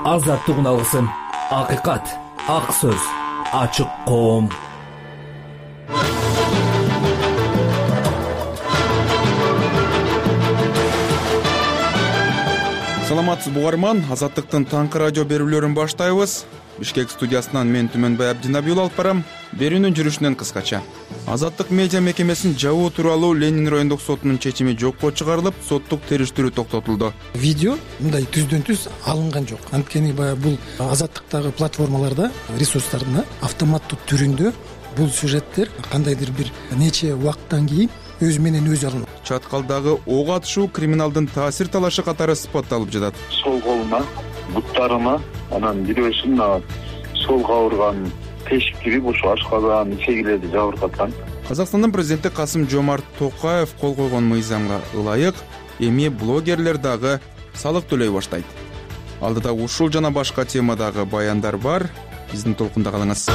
Азаттык алгысым, акыйкат, ак сөз, ачык коом. Саламатсыз бугарман, Азаттыктын таңкы радио берүүлөрүн баштайбыз. Бишкек студиясынан мен Түмөнбай Абдинабиул алып барам. Берүүнүн жүрүшүнөн кыскача. Азаттык медиа мекемесин жабуу тууралуу Ленин райондук сотунун чечими жокко чыгарылып, соттук териштирүү токтотулду. Видео мындай түздөн-түз алынган жок. Анткени баягы бул Азаттыктагы платформаларда, ресурстарда автоматтуу түрүндө бул сюжеттер кандайдыр бир нече убакыттан кийин өз менен өзү алынат. Чаткалдагы ок атышуу криминалдын таасир талашы катары сыпатталып жатат. Сол колума, буттарыма, анан бирөөсүн солго ауырган тешик кирип, ошо ашказан, ичегилерди жабыркаткан. Казакстандын президенти Касым-Жомарт Токаев кол койгон мыйзамга ылайык эми блогерлер дагы салык төлөй баштайт. Алдыда ушул жана башка темадагы баяндар бар. Биздин толкунда калыңыз.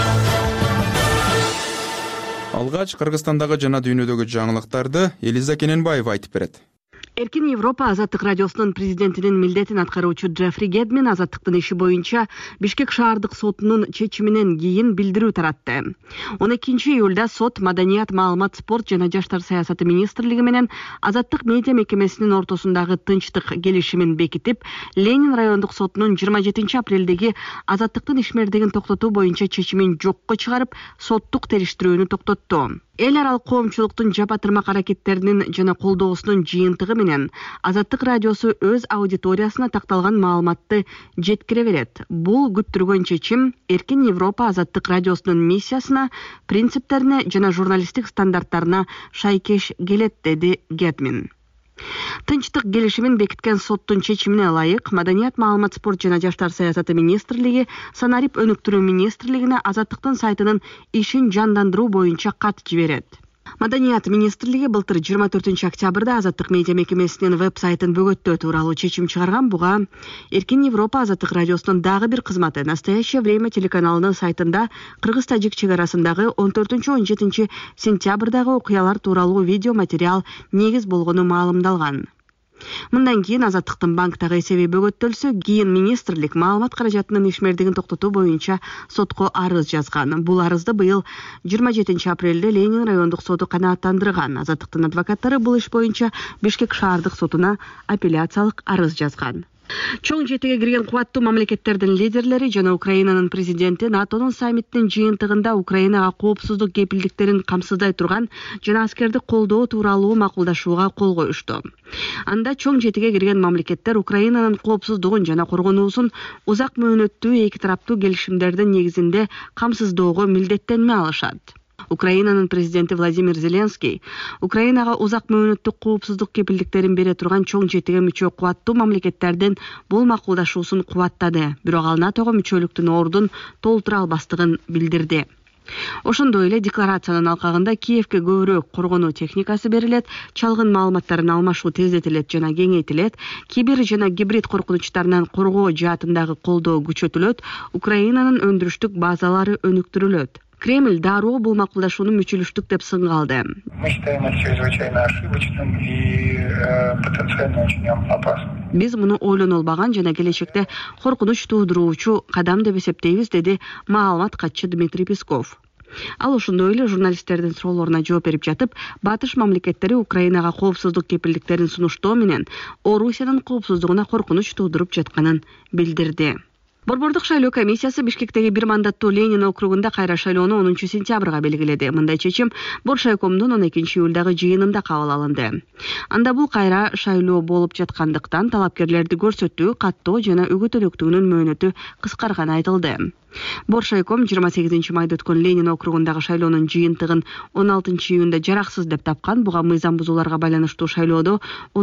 Алгач Кыргызстандагы жана дүйнөдөгү жаңылыктарды Элиза Кененбаева айтып берет. Эркин Европа Азаттык радиосунун президентинин милдетин аткаруучу Джеффри Гедмин Азаттыктын иши боюнча Бишкек шаардык сотунун чечиминен кийин билдирүү таратты. 12-июлда сот Маданият, маалымат, спорт жана жаштар саясаты министрлиги менен Азаттык медиа мекемесинин ортосундагы тынчтык келишимин бекитип, Ленин райондук сотунун 27-апрелдеги Азаттыктын ишмердигин токтотуу боюнча чечимин жокко чыгарып, соттук териштирүүнү токтотту. Эл аралык коомчулуктун жапатырмак аракеттеринин жана колдоосунун жыйынтыгы менен Азаттык радиосу өз аудиториясына такталган маалыматты жеткире берет. Бул күттүргөн чечим Эркин Европа Азаттык радиосунун миссиясына, принциптерине жана журналисттик стандарттарына шайкеш келет, деди Гедмин. Тынчтык келишимин бекиткен соттун чечимине ылайык Маданият, маалымат, спорт жана жаштар саясаты министрлиги санарип өнүктүрүү министрлигине Азаттыктын сайтынын ишин жандандыруу боюнча кат жиберет. Маданият министрлиги былтыр 24-октябрда Азаттык медиа мекемесинин веб-сайтын бөгөттөө тууралуу чечим чыгарган. Буга Эркин Европа Азаттык радиосунун дагы бир кызматы «Настоящее время» телеканалынын сайтында Кыргыз-Тажик чек арасындагы 14-17 сентябрдагы окуялар тууралуу видео материал негиз болгону маалымдалган. Мындан кийин Азаттыктын банктагы эсеби бөгөттөлсө, кийин министрлик маалымат каражатынын ишмердигин токтотуу боюнча сотко арыз жазган. Бул арызды быйыл 27-апрелде Ленин райондук соту канааттандырган. Азаттыктын адвокаттары бул иш боюнча Бишкек шаардык сотуна апелляциялык арыз жазган. Чоң жетиге кирген кубаттуу мамлекеттердин лидерлери жана Украинанын президенти НАТОнун саммитинин жыйынтыгында Украинага коопсуздук кепилдиктерин камсыздай турган жана аскерди колдоо тууралуу макулдашууга кол коюшту. Анда чоң жетиге кирген мамлекеттер Украинанын коопсуздугун жана коргонуусун узак мөөнөттүү эки тараптуу келишимдердин негизинде камсыздоого милдеттенме алышат. Украинанын президенти Владимир Зеленский Украинага узак мөөнөттүк коопсуздук кепилдиктерин бере турган чоң жетиге мүчө кубаттуу мамлекеттердин бул макулдашуусун кубаттады, бирок ал НАТОго мүчөлүктүн ордун толтура албастыгын билдирди. Ошондой эле декларациянын алкагында Киевке көбүрөөк коргонуу техникасы берилет, чалгын маалыматтарын алмашуу тездетилет жана кеңейтилет, кибер жана гибрид коркунучтарынан коргоо жаатындагы колдоо күчөтүлөт, Украинанын өндүрүштүк базалары өнүктүрүлөт. Кремль дароо бул макулдашууну мүчүлүштүк деп сынгалды. Мы считаем это чрезвычайно ошибочным и потенциально очень опасным. Биз муну ойлонолбаган жана келечекте коркунуч туудуруучу кадам деп эсептейбиз, деди маалымат катчы Дмитрий Песков. Ал ошондой эле журналисттердин суроолоруна жооп берип жатып, батыш мамлекеттери Украинага коопсуздук кепилдиктерин сунуштоо менен Орусиянын коопсуздугуна коркунуч туудуруп жатканын билдирди. Борбордук шайлоо комиссиясы Бишкектеги бир мандаттуу Ленин округунда кайра шайлоону 10-сентябрга белгиледи. Мындай чечим Боршайкомдун 12-июлдагы жыйынында кабыл алынды. Анда бул кайра шайлоо болуп жаткандыктан талапкерлерди көрсөтүү, каттоо жана үгүтөлүктүгүнүн мөөнөтү кыскарганы айтылды. Боршайком 28 майда өткөн Ленин округундагы шайлоонун жыйынтыгын 16-июнда жараксыз деп тапкан. Буга мыйзам бузууларга байланыштуу шайлоодо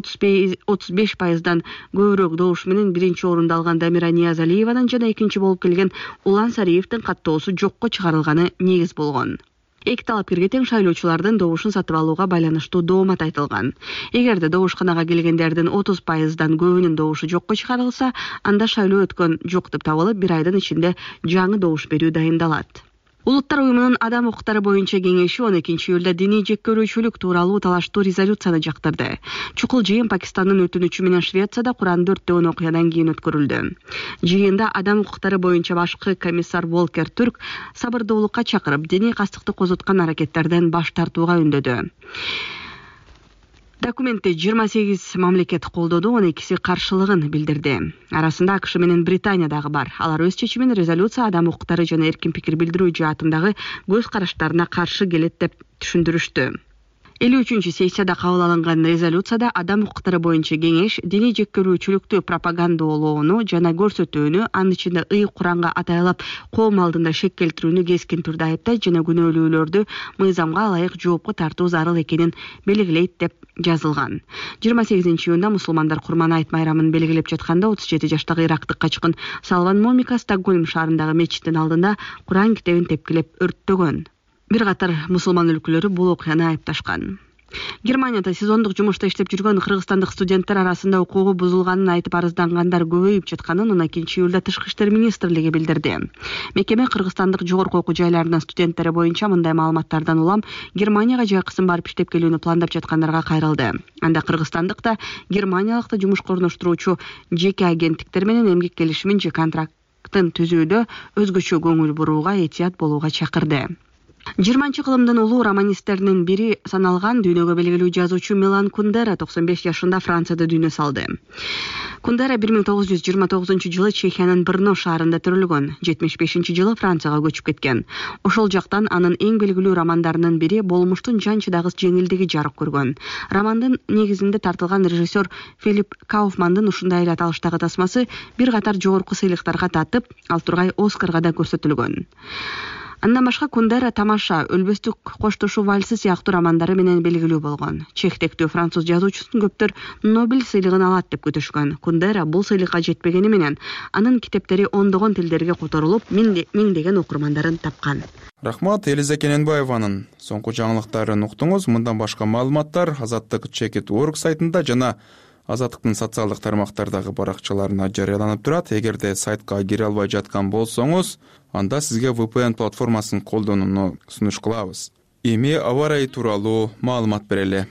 35%дан көбүрөөк добуш менен биринчи орунду алган Дамира Ниязалиеванын жана экинчи болуп келген Улан Сариевдин каттоосу жокко чыгарылганы негиз болгон. Эки талапкерге тең шайлоочулардын добушун сатып алууга байланыштуу доомат айтылган. Эгерде добушканага келгендердин 30%дан көбүнүн добушу жокко чыгарылса, анда шайлоо өткөн жок деп табылып, 1 айдын ичинде жаңы добуш берүү дайындалат. Улуттар уюмунун адам укуктары боюнча кеңеши 12 июлда диний жеккөрүүчүлүк тууралуу талаштуу резолюцияны жактырды. Чукул жыйын Пакистандын өтүнүчү менен Швецияда Куранды өрттөгөн окуядан кийин өткөрүлдү. Жыйында адам укуктары боюнча башкы комиссар Волкер Түрк сабырдуулукка чакырып, диний кастыкты козоткон аракеттерден баш тартууга үндөдү. Документти 28 мамлекет колдоду, 12 каршылыгын билдирди. Арасында АКШ менен Британия дагы бар. Алар өз чечимин резолюция адам укуктары жана эркин пикир билдирүү жаатындагы көз караштарына каршы келет деп түшүндүрүштү. 53 сессияда кабыл алынган резолюцияда адам укуктары боюнча кеңеш диний жеккөрүүчүлүктү пропагандалоону жана көрсөтүүнү, анын ичинде Куранга атайлап коом алдында шек келтирүүнү кескин түрдө айыптайт жана күнөөлүүлөрдү мыйзамга ылайык жоопко тартуу зарыл экенин белгилейт деп жазылган. 28 июнда мусулмандар Курман айт майрамын белгилеп жатканда 37 жаштагы ирактык качкын Салван Момика Стокгольм шаарындагы мечиттин алдында Куран китебин тепкилеп өрттөгөн. Бир катар мусулман өлкөлөрү бул окуяны айыпташкан. Германияда сезондук жумушта иштеп жүргөн кыргызстандык студенттер арасында укугу бузулганын айтып арыздангандар көбөйүп жатканын 12 июлда Тышкы иштер министрлиги билдирди. Мекеме кыргызстандык жогорку окуу жайларынын студенттери боюнча мындай маалыматтардан улам Германияга жайкысын барып иштеп келүүнү пландап жаткандарга кайрылды. Анда кыргызстандык да германиялык да жумушка орноштуруучу жеке агенттиктер менен эмгек келишимин же контракттын түзүүдө өзгөчө көңүл бурууга, этият болууга чакырды. 20-кылымдын улуу романисттеринин бири саналган дүйнөгө белгилүү жазуучу Милан Кундера 95 жашында Францияда дүйнө салды. Кундера 1929-жылы Чехиянын Брно шаарында төрөлгөн, 75-жылы Францияга көчүп кеткен. Ошол жактан анын эң белгилүү романдарынын бири Болмуштун жан чыдагыс жеңилдиги жарык көргөн. Романдын негизинде тартылган режиссер Филипп Кауфмандын ушундай эле аталыштагы тасмасы бир катар жогорку сыйлыктарга татып, ал тургай Оскарга да көрсөтүлгөн. Андан башка Кундера Тамаша, Өлбөстүк коштошуу вальсы сыяктуу романдары менен белгилүү болгон. Чехтектүү француз жазуучусун көптөр Нобель сыйлыгын алат деп күтүшкөн. Кундера бул сыйлыкка жетпегени менен анын китептери ондогон тилдерге которулуп, миңдеген окурмандарын тапкан. Рахмат, Элиза Кененбаеванын соңку жаңылыктарын уктуңуз. Мындан башка маалыматтар Azattik.org сайтында жана Азаттыктын социалдык тармактардагы баракчаларына жарыяланып турат. Эгерде сайтка кире албай жаткан болсоңуз, анда сизге VPN платформасын колдонууну сунуш кылабыз. Эми аба ырайы тууралуу маалымат берели.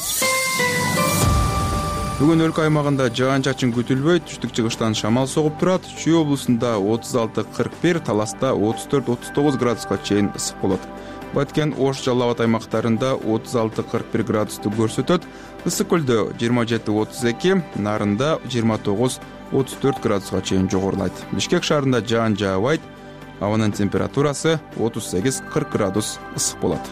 Бүгүн өлкө аймагында жаан-чачын күтүлбөйт, түштүк-чыгыштан шамал согуп турат. Чүй облусунда 36-41, Таласта 34-39 градуска чейин ысык болот. Баткен, Ош, Жалал Абад аймактарында 36-41 градусту көрсөтөт. Ысык көлдө 27-32, Нарында 29-34 градуска чейин жогорулайт. Бишкек шаарында жаан жаабайт. Абанын температурасы 38-40 градус ысык болот.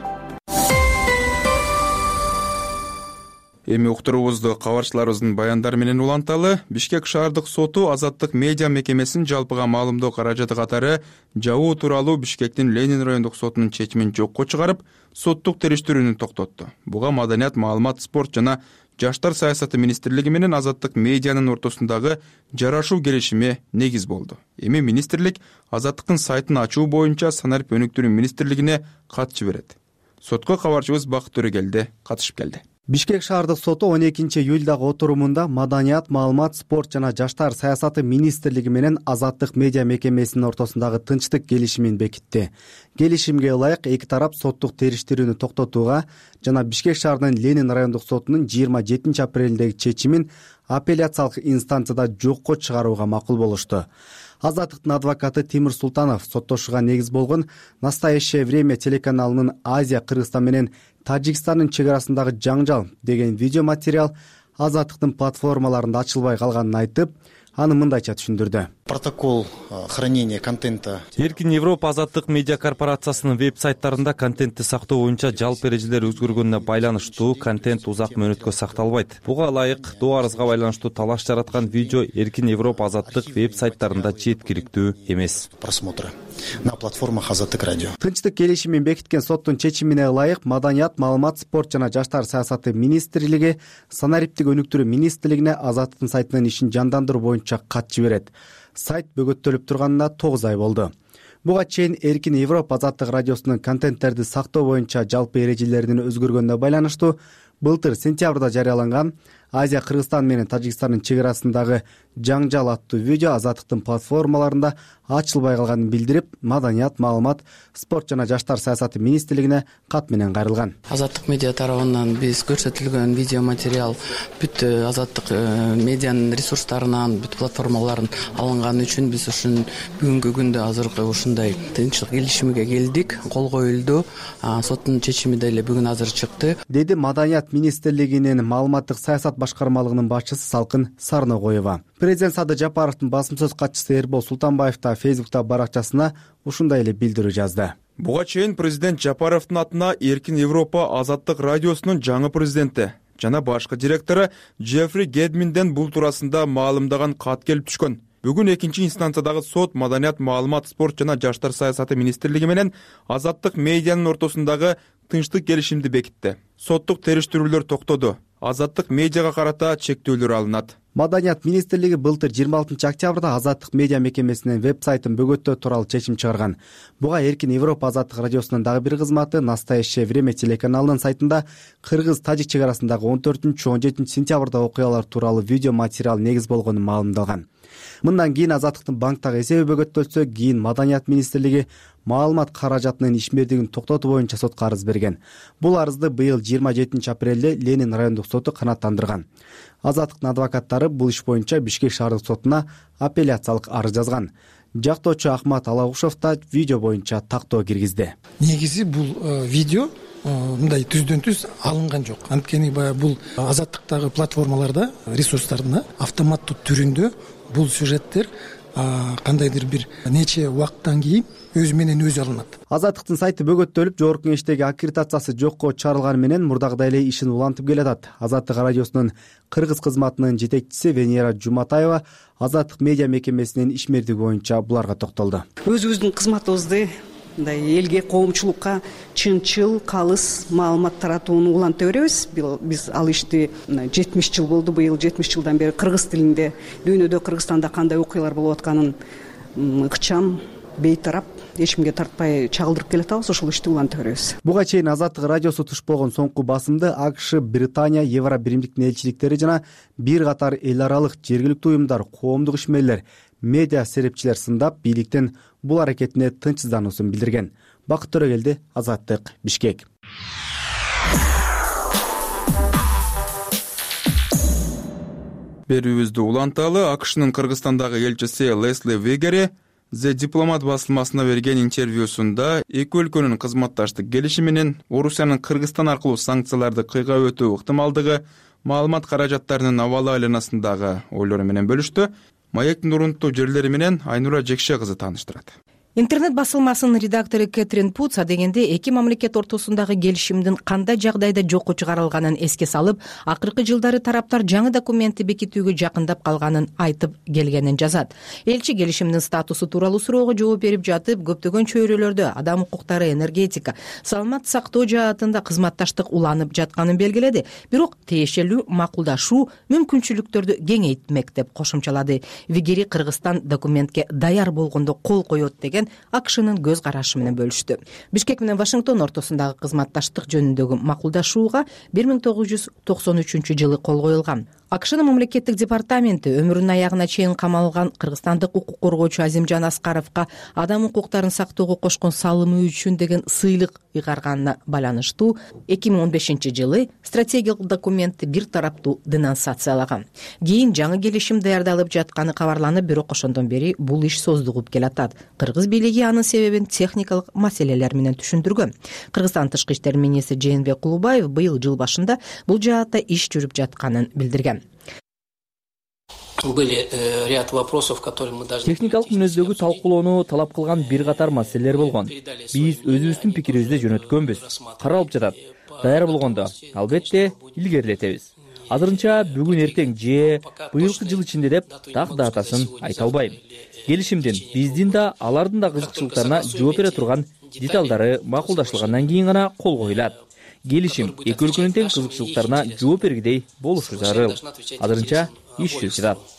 Эми уктуруубузду кабарчыларыбыздын баяндары менен уланталы. Бишкек шаардык соту Азаттык медиа мекемесин жалпыга маалымдоо каражаты катары жабуу тууралуу Бишкектин Ленин райондук сотунун чечимин жокко чыгарып, соттук териштирүүнү токтотту. Буга Маданият, маалымат, спорт жана Жаштар саясаты министрлиги менен Азаттык медианын ортосундагы жарашуу келишими негиз болду. Эми министрлик Азаттыктын сайтын ачуу боюнча Санарип өнүктүрүү министрлигине кат жиберет. Сотко кабарчыбыз Бакыт Төрөгелди катышып келди. Бишкек шаардык соту 12 июлдагы отурумунда Маданият, маалымат, спорт жана Жаштар саясаты министрлиги менен Азаттык медиа мекемесинин ортосундагы тынчтык келишимин бекитти. Келишимге ылайык эки тарап соттук териштирүүнү токтотууга жана Бишкек шаарынын Ленин райондук сотунун 27 апрелдеги чечимин апелляциялык инстанцияда жокко чыгарууга макул болушту. Азаттыктын адвокаты Тимир Султанов соттошууга негиз болгон «Настоящее время» телеканалынын Азия, Кыргызстан менен Тажикстандын чек арасындагы жаңжал деген видео материал Азаттыктын платформаларында ачылбай калганын айтып, аны мындайча түшүндүрдү. Протокол хранения контента. Эркин Европа Азаттык медиа корпорациясынын веб-сайттарында контентти сактоо боюнча жалпы эрежелер өзгөргөнүнө байланыштуу контент узак мөөнөткө сакталбайт. Буга ылайык доо арызга байланыштуу талаш жараткан видео Эркин Европа Азаттык веб-сайттарында жеткиликтүү эмес. Просмотра на платформах Азаттык радио. Тынчтык келишимин бекиткен соттун чечимине ылайык Маданият, маалымат, спорт жана Жаштар саясаты министрлиги Санариптик өнүктүрүү министрлигине Азаттыктын сайтынын ишин жандандыруу боюнча кат жиберет. Сайт бөгөттөлүп турганына 9 ай болду. Буга чейин Эркин Европа Азаттык радиосунун контенттерди сактоо боюнча жалпы эрежелеринин өзгөргөнүнө байланыштуу былтыр сентябрда жарыяланган Азия Кыргызстан менен Тажикстандын чек арасындагы жаңжал аттуу видео Азаттыктын платформаларында ачылбай калганын билдирип, Маданият, маалымат, спорт жана жаштар саясаты министрлигине кат менен кайрылган. Азаттык медиа тарабынан биз көрсөтүлгөн видео материал бүт Азаттык медианын ресурстарынан, бүт платформаларын алынган үчүн биз ушун бүгүнкү күндө азыркы ушундай тынччылык келишимиге келдик. Кол коюлду. Соттун чечими деле бүгүн азыр чыкты, деди Маданият министрлигинин маалыматтык саясат башкармалыгынын башчысы Салкын Сарногоева. Президент Садыр Жапаровдун басым сөз катчысы Эрбол Султанбаев да Фейсбукта баракчасына ушундай эле билдирүү жазды. Буга чейин президент Жапаровдун атына Эркин Европа Азаттык радиосунун жаңы президенти жана башкы директору Джеффри Гедминден бул туурасында маалымдаган кат келип түшкөн. Бүгүн экинчи инстанциядагы сот Маданият, маалымат, спорт жана жаштар саясаты министрлиги менен Азаттык медианын ортосундагы тынчтык келишимди бекитти. Соттук териштирүүлөр токтоду. Азаттык медиага карата чектөөлөр алынат. Маданият министрлиги былтыр 26 октябрда Азаттык медиа мекемесинин веб-сайтын бөгөттөө тууралуу чечим чыгарган. Буга Эркин Европа Азаттык радиосунун дагы бир кызматы Настоящее время телеканалынын сайтында Кыргыз-Тажик чек арасындагы 14-17 сентябрда окуялар тууралуу видео материал негиз болгону маалымдалган. Мындан кийин Азаттыктын банктагы эсеби бөгөттөлсө, кийин Маданият министрлиги маалымат каражатынын ишмердигин токтотуу боюнча сотко арыз берген. Бул арызды быйыл 27 апрелде Ленин райондук соту канааттандырган. Азаттыктын адвокаттары бул иш боюнча Бишкек шаардык сотуна апелляциялык арыз жазган. Жактоочу Ахмат Алагушев да видео боюнча тактоо киргизди. Негизи бул видео мындай түздөн түз алынган жок. Анткени бул Азаттыктагы платформаларда, ресурстарда автоматтуу түрүндө бул сюжеттер кандайдыр бир нече убакыттан кийин өзү менен өзү алынат. Азаттыктын сайты бөгөттөлүп, жогорку кеңештеги аккредитациясы жокко чыгарылганы менен мурдагыдай эле ишин улантып келатат. Азаттык радиосунун кыргыз кызматынын жетекчиси Венера Жуматаева Азаттык медиа мекемесинин ишмердиги боюнча буларга токтолду. Өзүбүздүн кызматыбызды элге, коомчулукка чынчыл, калыс маалымат таратууну уланта беребиз. Биз ал ишти 70 жыл болду. Быйыл 70 жылдан бери кыргыз тилинде дүйнөдө, Кыргызстанда кандай окуялар болуп атканын ыкчам, бейтарап, эчимге тартпай чагылдырып келатабыз. Ошол ишти уланта беребиз. Буга чейин Азаттык радиосу туш болгон соңку басымды АКШ, Британия, Евро биримдиктин элчиликтери жана бир катар эл аралык жергиликтүү уюмдар, коомдук ишмерлер, медиа серепчилер сындап, бийликтин бул аракетине тынчсыздануусун билдирген. Бакыт Төрөгелди, Азаттык, Бишкек. Берүүбүздү уланталы АКШнын Кыргызстандагы элчиси Лесли Вегери The Diplomat басылмасына берген интервьюсунда эки өлкөнүн кызматташтык келишиминин Орусиянын Кыргызстан аркылуу санкцияларды кыйгап өтүү ыктымалдыгы, маалымат каражаттарынын абалы айланасындагы ойлору менен бөлүштү. Маектин урунттуу жерлери менен Айнура Жекше кызы тааныштырат. Интернет басылмасынын редактору Кэтрин Путса дегенде эки мамлекет ортосундагы келишимдин кандай жагдайда жокко чыгарылганын эске салып, акыркы жылдары тараптар жаңы документти бекитүүгө жакындап калганын айтып келгенин жазат. Элчи келишимдин статусу тууралуу суроого жооп берип жатып, көптөгөн чөйрөлөрдө адам укуктары, энергетика, саламат сактоо жаатында кызматташтык уланып жатканын белгиледи. Бирок тиешелүү макулдашуу мүмкүнчүлүктөрдү кеңейтмек деп кошумчалады. Вигери Кыргызстан документке даяр болгондо кол коет деген АКШнын көз карашы менен бөлүштү. Бишкек менен Вашингтон ортосундагы кызматташтык жөнүндөгү макулдашууга 1993 жылы кол коюлган. АКШнын мамлекеттик департаменти өмүрүнүн аягына чейин камалган кыргызстандык укук коргоочу Азимжан Аскаровго адам укуктарын сактоого кошкон салымы үчүн деген сыйлык ыйгарганына байланыштуу 2015 жылы стратегиялык документти бир тараптуу денонсациялаган. Кийин жаңы келишим даярдалып жатканы кабарланып, бирок ошондон бери бул иш создугуп келатат. Кыргыз бийлиги анын себебин техникалык маселелер менен түшүндүргөн. Кыргызстан тышкы иштер министри Жээнбек Кулубаев быйыл жыл башында бул жаатта иш жүрүп жатканын билдирген. Были ряд вопросов, которые мы должны... Техникалык мүнөздөгү талкуулоону талап кылган бир катар маселелер болгон. Биз өзүбүздүн пикирибизди жөнөткөнбүз. Каралып жатат. Даяр болгондо албетте илгерилетебиз. Азырынча бүгүн эртең же быйылкы жыл ичинде деп так датасын айта албайм. Келишимдин биздин да алардын да кызыкчылыктарына жооп бере турган деталдары макулдашылгандан кийин гана кол коюлат. Келишим эки өлкөнүн тең кызыкчылыктарына жооп бергидей болушу зарыл. Азырынча иш жүрүп жатат.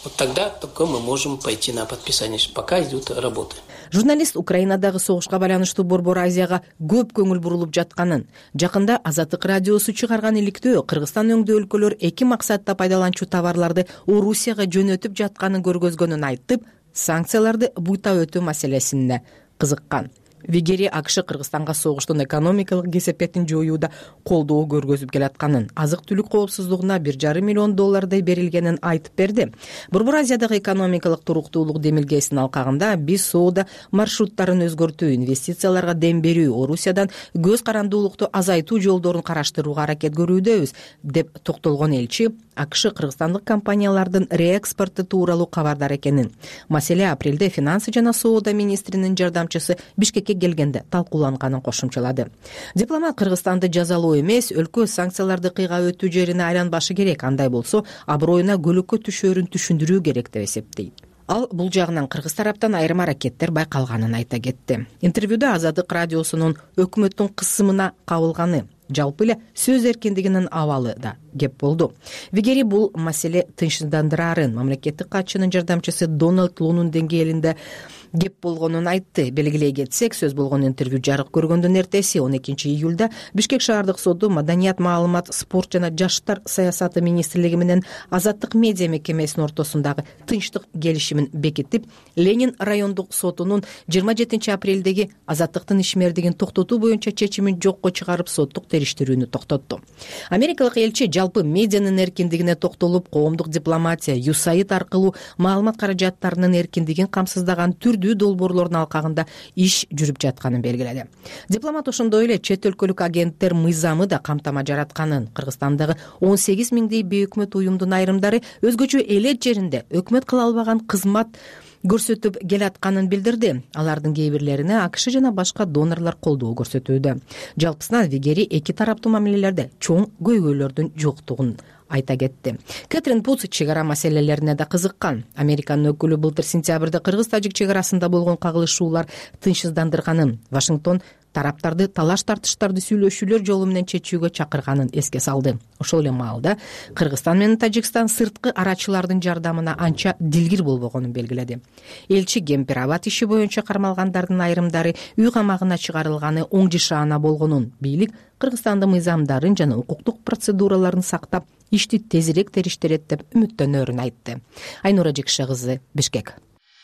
Вот тогда только мы можем пойти на подписание. Пока идут работы. Журналист Украинадагы согушка байланыштуу Борбор Азияга көп көңүл бурулуп жатканын, жакында Азаттык радиосу чыгарган иликтөө Кыргызстан өңдүү өлкөлөр эки максатта пайдаланчу товарларды Орусияга жөнөтүп жатканын көргөзгөнүн айтып, санкцияларды буйта өтүү маселесине кызыккан. Вигери АКШ Кыргызстанга согуштун экономикалык кесепетин жоюуда колдоо көргөзүп келатканын, азык-түлүк коопсуздугуна $1,5 миллион берилгенин айтып берди. Борбор Азиядагы экономикалык туруктуулук демилгесинин алкагында биз соода маршруттарын өзгөртүү, инвестицияларга дем берүү, Орусиядан көз карандуулукту азайтуу жолдорун караштырууга аракет көрүүдөбүз, деп токтолгон элчи АКШ кыргызстандык компаниялардын реэкспорту тууралуу кабардар экенин. Маселе апрелде финансы жана соода министринин жардамчысы Бишкекке келгенде талкууланганын кошумчалады. Дипломат Кыргызстанды жазалоо эмес, өлкө санкцияларды кыйга өтүү жерине айланбашы керек, андай болсо аброюна көлөккө түшөөрүн түшүндүрүү керек деп эсептейт. Ал бул жагынан кыргыз тараптан айрым аракеттер байкалганын айта кетти. Интервьюда Азаттык радиосунун өкмөттүн кысымына кабылганы, жалпы эле сөз эркиндигинин абалы да кеп болду. Вигери бул маселе тынчсыздандырарын мамлекеттик катчынын жардамчысы Дональд Лунун деңгээлинде кеп болгонун айтты. Белгилей кетсек, сөз болгон интервью жарык көргөндөн эртеси 12 июлда Бишкек шаардык соду Маданият, маалымат, спорт жана жаштар саясаты министрлиги менен Азаттык медиа мекемесинин ортосундагы тынчтык келишимин бекитип, Ленин райондук сотунун 27 апрелдеги Азаттыктын ишмердигин токтотуу боюнча чечимин жокко чыгарып соттук териштирүүнү токтотту. Америкалык элчи жалпы медианын эркиндигине токтолуп, коомдук дипломатия, USAID аркылуу маалымат каражаттарынын эркиндигин камсыздаган түрдүү долбоорлордун алкагында иш жүрүп жатканын белгиледи. Дипломат ошондой эле чет өлкөлүк агенттер мыйзамы да камтама жаратканын, Кыргызстандагы 18 миңдей бейөкмөт уюмдун айрымдары өзгөчө элет жеринде өкмөт кыла албаган кызмат көрсөтүп келатканын билдирди. Алардын кээ бирлерине АКШ жана башка донорлор колдоо көрсөтүүдө. Жалпысынан Вигери эки тараптуу мамилелерде чоң көйгөйлөрдүн жоктугун айта кетти. Кэтрин Путс чегара маселелерине да кызыккан. Американын өкүлү былтыр сентябрда кыргыз-тажик чегарасында болгон кагылышуулар тынчсыздандырганын, Вашингтон тараптарды талаш-тартыштарды сүйлөшүүлөр жолу менен чечүүгө чакырганын эске салды. Ошол эле маалда Кыргызстан менен Тажикстан сырткы арачылардын жардамына анча дилгир болбогонун белгиледи. Элчи Кемпир-Абад иши боюнча кармалгандардын айрымдары үй камагына чыгарылганы оң жашаана болгонун, бийлик Кыргызстандын мыйзамдарын жана укуктук процедураларын сактап, ишти тезирээк териштирет деп үмүттөнөрүн айтты. Айнура Жекше кызы, Бишкек.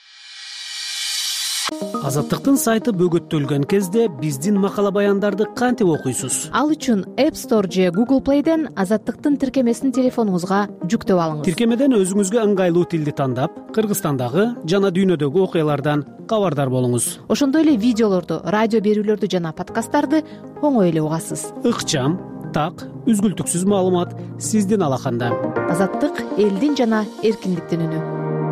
Азаттыктын сайты бөгөттөлгөн кезде биздин макала баяндарды кантип окуйсуз? Ал үчүн App Store же Google Play'ден Азаттыктын тиркемесин телефонуңузга жүктөп алыңыз. Тиркемеден өзүңүзгө ыңгайлуу тилди тандап, Кыргызстандагы жана дүйнөдөгү окуялардан кабардар болуңуз. Ошондой эле видеолорду, радио берүүлөрдү жана подкасттарды оңой эле угасыз. Ыкчам, так, үзгүлтүксүз маалымат сиздин алаканда. Азаттык элдин жана эркиндиктин үнү.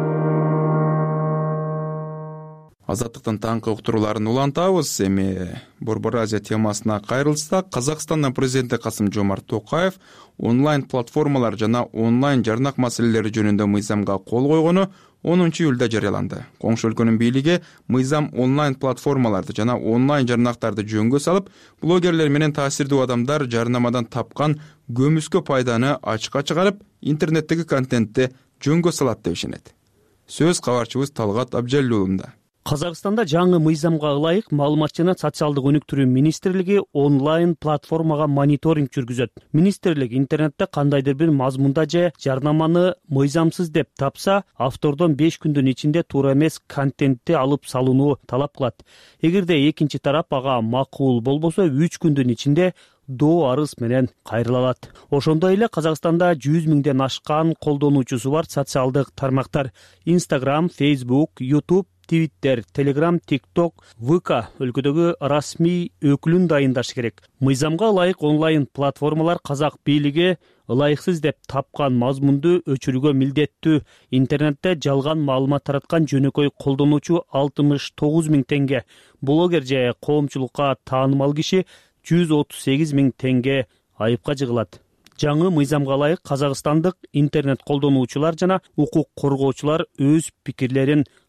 Азаттыктын таңкы уктурууларын улантабыз. Эми Борбор Азия темасына кайрылсак, Казакстандын президенти Касым-Жомарт Токаев онлайн платформалар жана онлайн жарнак маселелери жөнүндө мыйзамга кол койгону 10 июлда жарыяланды. Коңшу өлкөнүн бийлиги мыйзам онлайн платформаларды жана онлайн жарнактарды жөнгө салып, блогерлер менен таасирдүү адамдар жарнамадан тапкан көмүскө пайданы ачыкка чыгарып, интернеттеги контентти жөнгө салат деп ишенет. Сөз кабарчыбыз Талгат Абжалилуулунда. Казакстанда жаңы мыйзамга ылайык маалымат жана социалдык өнүктүрүү министрлиги онлайн платформага мониторинг жүргүзөт. Министрлик интернетте кандайдыр бир мазмунда же жарнаманы мыйзамсыз деп тапса, автордон 5 күндүн ичинде туура эмес контентти алып салууну талап кылат. Эгерде экинчи тарап ага макул болбосо, 3 күндүн ичинде доо арыз менен кайрыла алат. Ошондой эле Казакстанда 100 миңден ашкан колдонуучусу бар социалдык тармактар Instagram, Facebook, YouTube, Twitter, Telegram, TikTok, VK өлкөдөгү расмий өкүлүн дайындаш керек. Мыйзамга ылайык онлайн платформалар казак бийлиги ылайыксыз деп тапкан мазмунду өчүрүүгө милдеттүү. Интернетте жалган маалымат тараткан жөнөкөй колдонуучу 69 миң теңге, блогер же коомчулукка таанымал киши 138 миң теңге айыпка жыгылат. Жаңы мыйзамга ылайык казакстандык интернет колдонуучулар жана укук коргоочулар өз пикирлерин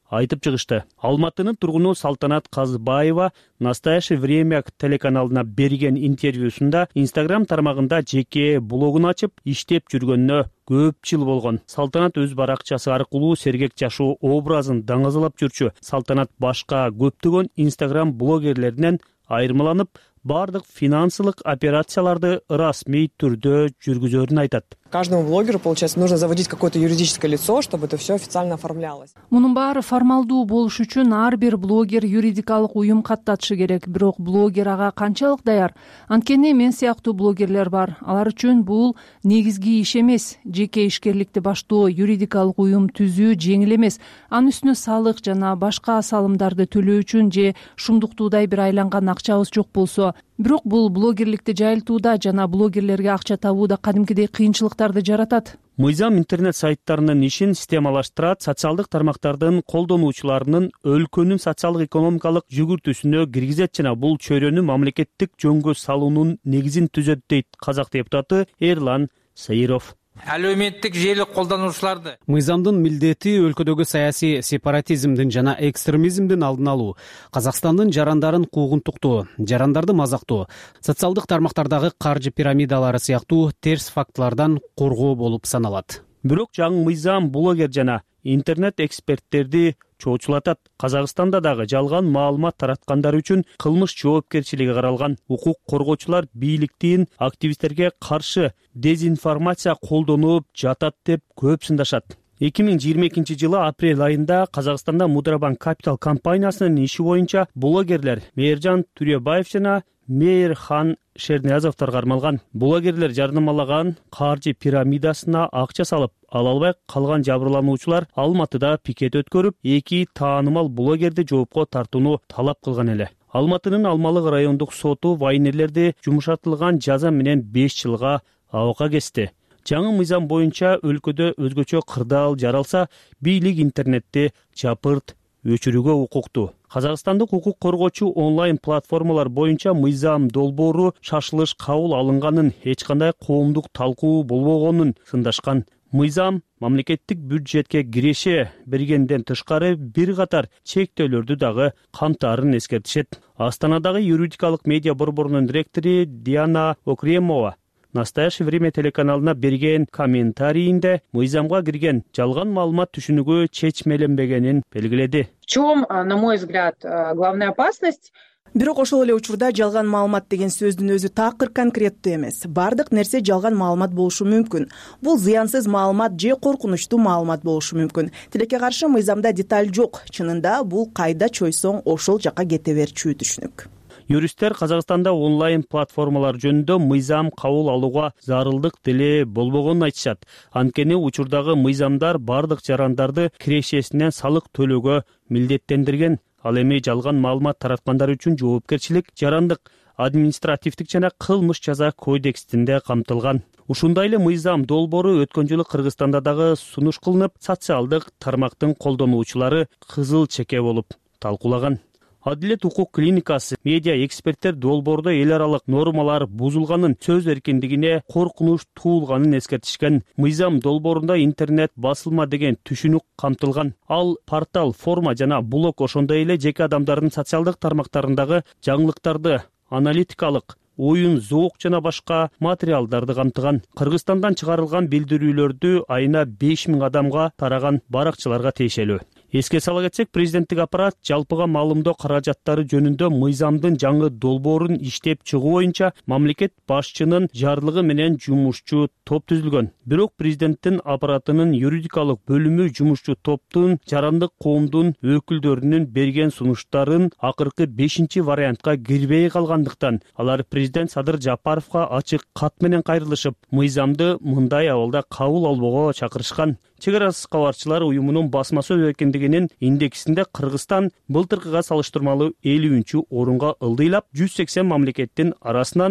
айтып чыгышты. Алматынын тургуну Салтанат Казыбаева «Настоящее время» телеканалына берген интервьюсунда Instagram тармагында жеке блогун ачып иштеп жүргөнүнө көп жыл болгон. Салтанат өз баракчасы аркылуу сергек жашоо образын даңазалап жүрчү. Салтанат башка көптөгөн Instagram блогерлеринен айырмаланып, бардык финансылык операцияларды расмий түрдө жүргүзөрүн айтат. Каждому блогеру, получается, нужно заводить какое-то юридическое лицо, чтобы это все официально оформлялось. Мунун баары формалдуу болуш үчүн ар бир блогер юридикалык уюм каттатышы керек. Бирок блогер ага канчалык даяр? Анткени мен сыяктуу блогерлер бар. Алар үчүн бул негизги иш эмес. Жеке ишкерликти баштоо, юридикалык уюм түзүү жеңил эмес. Анын үстүнө салык жана башка салымдарды төлөө үчүн же шумдуктуудай бир айланган акчабыз жок болсо, бирок бул блогерликти жайылтууда жана блогерлерге акча табууда кадимкидей кыйынчылыктарды жаратат. Мыйзам интернет сайттарынын ишин системалаштырат, социалдык тармактардын колдонуучуларынын өлкөнүн социалдык экономикалык жүгүртүүсүнө киргизет жана бул чөйрөнү мамлекеттик жөнгө салуунун негизин түзөт дейт казак депутаты Эрлан Саиров. Әлеуметтик желі колдонуучуларды. Мыйзамдын милдети өлкөдөгү саясий сепаратизмдин жана экстремизмдин алдын алуу, Казакстандын жарандарын куугунтуктоо, жарандарды мазактоо, социалдык тармактардагы каржы пирамидалары сыяктуу терс фактылардан коргоо болуп саналат. Бирок жаңы мыйзам блогер жана интернет эксперттерди чоочулатат. Казакстанда дагы жалган маалымат тараткандар үчүн кылмыш жоопкерчилиги каралган. Укук коргоочулар бийликтин активисттерге каршы дезинформация колдонуп жатат деп көп сындашат. 2022-жылы апрель айында Казакстанда Мудробанк Капитал компаниясынын иши боюнча блогерлер Мээржан Түрөбаев жана Мейирхан Шерниязовдор кармалган. Блогерлер жарнамалаган каржы пирамидасына акча салып, ала албай калган жабырлануучулар Алматыда пикет өткөрүп, 2 таанымал блогерди жоопко тартууну талап кылган эле. Алматынын Алмалык райондук соту вайнерлерди жумшартылган жаза менен 5 жылга абакка кести. Жаңы мыйзам боюнча өлкөдө өзгөчө кырдаал жаралса, бийлик интернетти жапырт өчүрүүгө укуктуу. Казакстандык укук коргоочу онлайн платформалар боюнча мыйзам долбоору шашылыш кабыл алынганын, эч кандай коомдук талкуу болбогонун сындашкан. Мыйзам мамлекеттик бюджетке киреше бергенден тышкары бир катар чектөөлөрдү дагы камтаарын эскертишет. Астанадагы юридикалык медиа борборунун директору Диана Окремова «Настоящее время» телеканалына берген комментарийинде мыйзамга кирген жалган маалымат түшүнүгү чечмеленбегенин белгиледи. В чем, на мой взгляд, главная опасность? Бирок ошол эле учурда жалган маалымат деген сөздүн өзү такыр конкреттүү эмес. Бардык нерсе жалган маалымат болушу мүмкүн. Бул зыянсыз маалымат же коркунучтуу маалымат болушу мүмкүн. Тилекке каршы мыйзамда деталь жок. Чынында бул кайда чойсоң ошол жака кете берчү түшүнүк. Юристтер Казакстанда онлайн платформалар жөнүндө мыйзам кабыл алууга зарылдык деле болбогонун айтышат. Анткени учурдагы мыйзамдар бардык жарандарды кирешесинен салык төлөөгө милдеттендирген. Ал эми жалган маалымат тараткандар үчүн жоопкерчилик жарандык, административдик жана кылмыш жаза кодексинде камтылган. Ушундай эле мыйзам долбоору өткөн жылы Кыргызстанда дагы сунуш кылынып, социалдык тармактын колдонуучулары кызыл чеке болуп талкуулаган. Адилет укук клиникасы медиа эксперттер долбоордо эл аралык нормалар бузулганын, сөз эркиндигине коркунуч туулганын эскертишкен. Мыйзам долбоорунда интернет басылма деген түшүнүк камтылган. Ал портал, форма жана блог ошондой эле жеке адамдардын социалдык тармактарындагы жаңылыктарды, аналитикалык, оюн, зоок жана башка материалдарды камтыган. Кыргызстандан чыгарылган билдирүүлөрдү айына 5000 адамга тараган баракчыларга тиешелүү. Эске сала кетсек, президенттик аппарат жалпыга маалымдоо каражаттары жөнүндө мыйзамдын жаңы долбоорун иштеп чыгуу боюнча мамлекет башчынын жарлыгы менен жумушчу топ түзүлгөн. Бирок президенттин аппаратынын юридикалык бөлүмү жумушчу топтун жарандык коомдун өкүлдөрүнүн берген сунуштарын акыркы 5-чи вариантка кирбей калгандыктан алар президент Садыр Жапаровго ачык кат менен кайрылышып, мыйзамды мындай абалда кабыл албоого чакырышкан. Чек арасы кабарчылар уюмунун басма сөз эркиндигинин индексинде Кыргызстан былтыркыга салыштырмалуу 50-чү орунга ылдыйлап, 180 мамлекеттин арасынан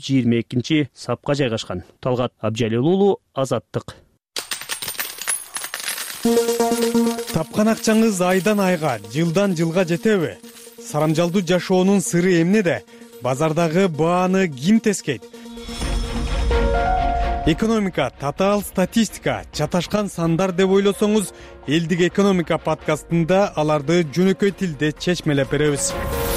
122-чи сапка жайгашкан. Талгат Абжалил уулу, Азаттык. Тапкан акчаңыз айдан айга, жылдан жылга жетеби? Сарамжалдуу жашоонун сыры эмнеде? Базардагы бааны ким тескейт? экономика, татаал статистика, чаташкан сандар деп ойлосоңуз, элдик экономика подкастында аларды жөнөкөй тилде чечмелеп беребиз.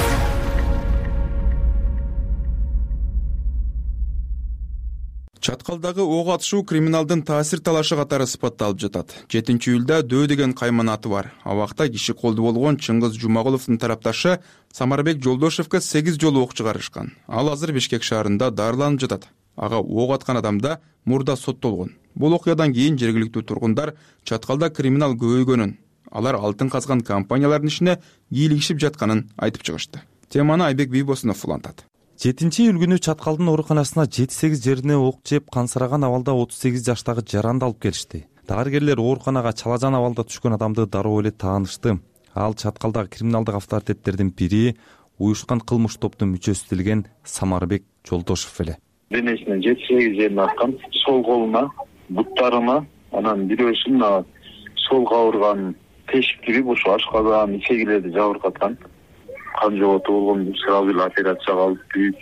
Чаткалдагы ок атышуу криминалдын таасир талашы катары сыпатталып жатат. 7-июлда Дөө деген кайман аты бар. Абакта киши колду болгон Чыңгыз Жумагуловдун тарапташы Самарбек Жолдошевго 8 жолу ок чыгарышкан. Ал азыр Бишкек шаарында дарыланып жатат. Ага ок аткан адамда мурда соттолгон. Бул окуядан кийин жергиликтүү тургундар Чаткалда криминал көбөйгөнүн, алар алтын казган компаниялардын ишине кийлигишип жатканын айтып чыгышты. Теманы Айбек Бийбосунов улантат. 7-июль күнү Чаткалдын ооруканасына 7-8 жерине ок жеп кансыраган абалда 38 жаштагы жаранды алып келишти. Дарыгерлер ооруканага чалажан абалда түшкөн адамды дароо эле таанышты. Ал Чаткалдагы криминалдык авторитеттердин бири, уюшкан кылмыш топтун мүчөсү делген Самарбек Жолдошев эле. Денесинен 7-8 жерине аткан, сол колуна, буттарына, анан бирөөсүн сол кабырганын тешип кирип, ошо ашказан, ичегилерди жабыркаткан. Кан жоготу болгон, сразу эле операцияга алып күйүп,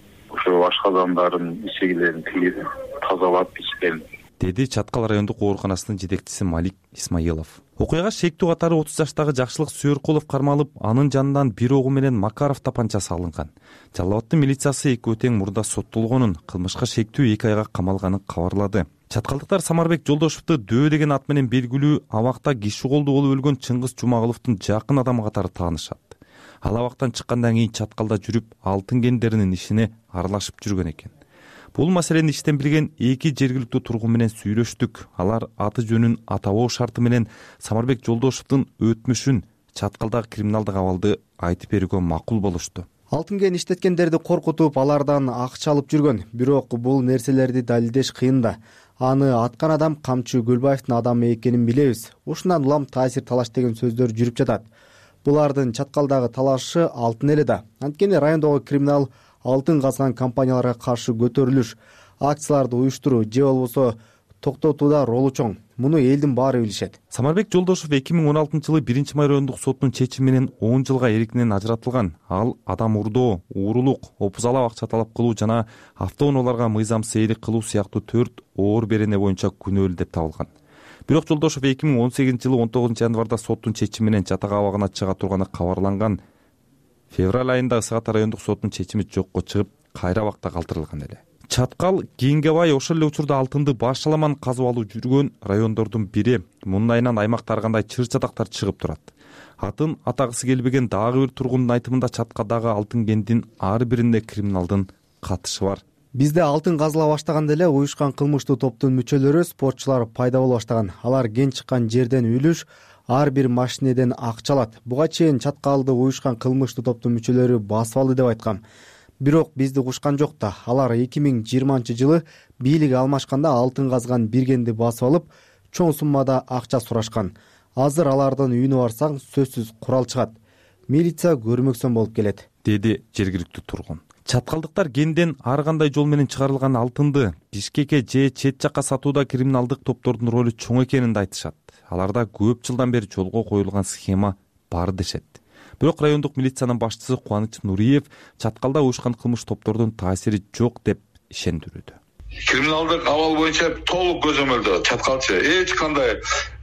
ошо ашказандарын, ичегилерин тигип, тазалап ичкен, деди Чаткал райондук ооруканасынын жетекчиси Малик Исмаилов. Окуяга шектүү катары 30 жаштагы Жакшылык Сүйөркулов кармалып, анын жанынан бир огу менен Макаров тапанчасы алынган. Жалал абаддын милициясы 2 тең мурда соттолгонун, кылмышка шектүү 2 айга камалганын кабарлады. Чаткалдыктар Самарбек Жолдошевду Дөө деген ат менен белгилүү абакта киши колду болуп өлгөн Чыңгыз Жумагуловдун жакын адамы катары таанышат. Ал абактан чыккандан кийин Чаткалда жүрүп, алтын кендеринин ишине аралашып жүргөн экен. Бул маселени иштен билген 2 жергиликтүү тургун менен сүйлөштүк. Алар аты жөнүн атабоо шарты менен Самарбек Жолдошевдун өтмүшүн, Чаткалдагы криминалдык абалды айтып берүүгө макул болушту. Алтын кен иштеткендерди коркутуп, алардан акча алып жүргөн. Бирок бул нерселерди далилдеш кыйын да. Аны аткан адам Камчы Гүлбаевдин адамы экенин билебиз. Ушундан улам таасир талаш деген сөздөр жүрүп жатат. Булардын Чаткалдагы талашы алтын эле да. Анткени райондогу криминал алтын казган компанияларга каршы көтөрүлүш, акцияларды уюштуруу же болбосо токтотууда ролу чоң. Муну элдин баары билишет. Самарбек Жолдошев 2016-жылы 1-май райондук соттун чечими менен 10 жылга эркинен ажыратылган. Ал адам урдоо, уурулук, опузалап акча талап кылуу жана автоунааларга мыйзамсыз ээлик кылуу сыяктуу 4 оор берене боюнча күнөөлүү деп табылган. Бирок Жолдошев 2018-жылы 19 январда соттун чечими менен жатак абагына чыга турганы кабарланган. Февраль айында Ысык ата райондук соттун чечими жокко чыгып, кайра абакта калтырылган эле. Чаткал кийинге бай ошол эле учурда алтынды башаламан казып алуу жүргөн райондордун бири. Мунун айынан аймакта ар кандай чыр чатактар чыгып турат. Атын атагысы келбеген дагы бир тургундун айтымында Чаткалдагы алтын кендин ар биринде криминалдын катышы бар. Бизде алтын казыла баштаганда эле уюшкан кылмыштуу топтун мүчөлөрү, спортчулар пайда боло баштаган. Алар кен чыккан жерден үлүш, ар бир машинеден акча алат. Буга чейин Чаткалды уюшкан кылмыштуу топтун мүчөлөрү басып алды деп айткам. Бирок бизди кушкан жок да. Алар 2020-жылы бийлик алмашканда алтын казган бир кенди басып алып, чоң суммада акча сурашкан. Азыр алардын үйүнө барсаң сөзсүз курал чыгат. Милиция көрмөксөн болуп келет, деди жергиликтүү тургун. Чаткалдыктар кенден ар кандай жол менен чыгарылган алтынды Бишкекке же чет жакка сатууда криминалдык топтордун ролу чоң экенин да айтышат. Аларда көп жылдан бери жолго коюлган схема бар дешет. Бирок райондук милициянын башчысы Кубаныч Нуриев Чаткалда уюшкан кылмыш топтордун таасири жок деп ишендирүүдө. Криминалдык абал боюнча толук көзөмөлдө Чаткалчы эч кандай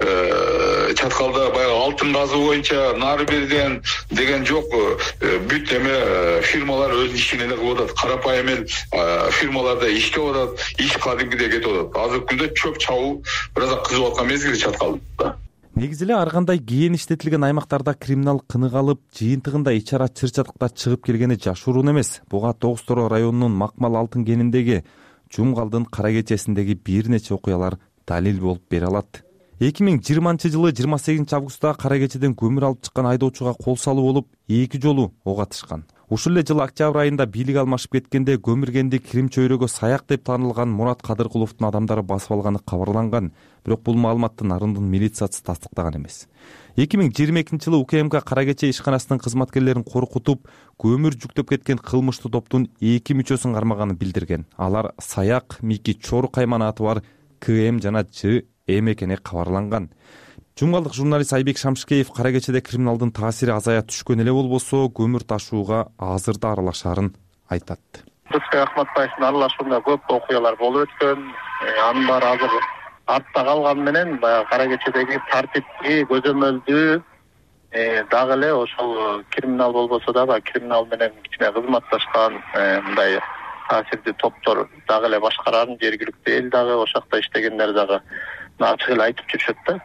Чаткалда баягы алтын казуу боюнча нары берден деген жок. Бүт эме фирмалар өз ишин эле кылып атат. Карапайым эл фирмаларда иштеп атат, иш кадимгидей кетип атат. Азыркы күндө чөп чабуу бир аз кызып аткан мезгил Чаткалда. Негизи эле ар кандай кийин иштетилген аймактарда криминал кыныгалып, жыйынтыгында ичара чыр чатактар чыгып келгени жашыруун эмес. Буга Тогуз-Тороо районунун Макмал алтын кениндеги Жумгалдын кара кечесиндеги бир нече окуялар далил болуп бере алат. 2020-жылы 28 августта кара кечеден көмүр алып чыккан айдоочуга кол салуу болуп, 2 жолу ок атышкан. Ушул эле жыл октябрь айында бийлик алмашып кеткенде көмүргенди Крим чөйрөгө саяк деп таанылган Мурат Кадыркуловдун адамдары басып алганы кабарланган. Бирок бул маалыматты Нарындын милициясы тастыктаган эмес. 2022-жылы УКМК кара кече ишканасынын кызматкерлерин коркутуп, көмүр жүктөп кеткен кылмыштуу топтун 2 мүчөсүн кармаганын билдирген. Алар Саяк, Мики Чор кайман аты бар КМ жана Ж Эм экени кабарланган. Жумгалдык журналист Айбек Шамшыкеев кара кечеде криминалдын таасири азая түшкөн эле болбосо, көмүр ташууга азыр да аралашаарын айтат. Рыскай Акматбаевдин аралашуунда көп окуялар болуп өткөн. Анын баары азыр артта калганы менен баягы Кара Кечедеги тартипти көзөмөлдүү дагы эле ошол криминал болбосо дагы криминал менен кичине кызматташкан мындай таасирдүү топтор дагы эле башкарарын жергиликтүү эл дагы ошол жакта иштегендер дагы ачык эле айтып жүрүшөт да.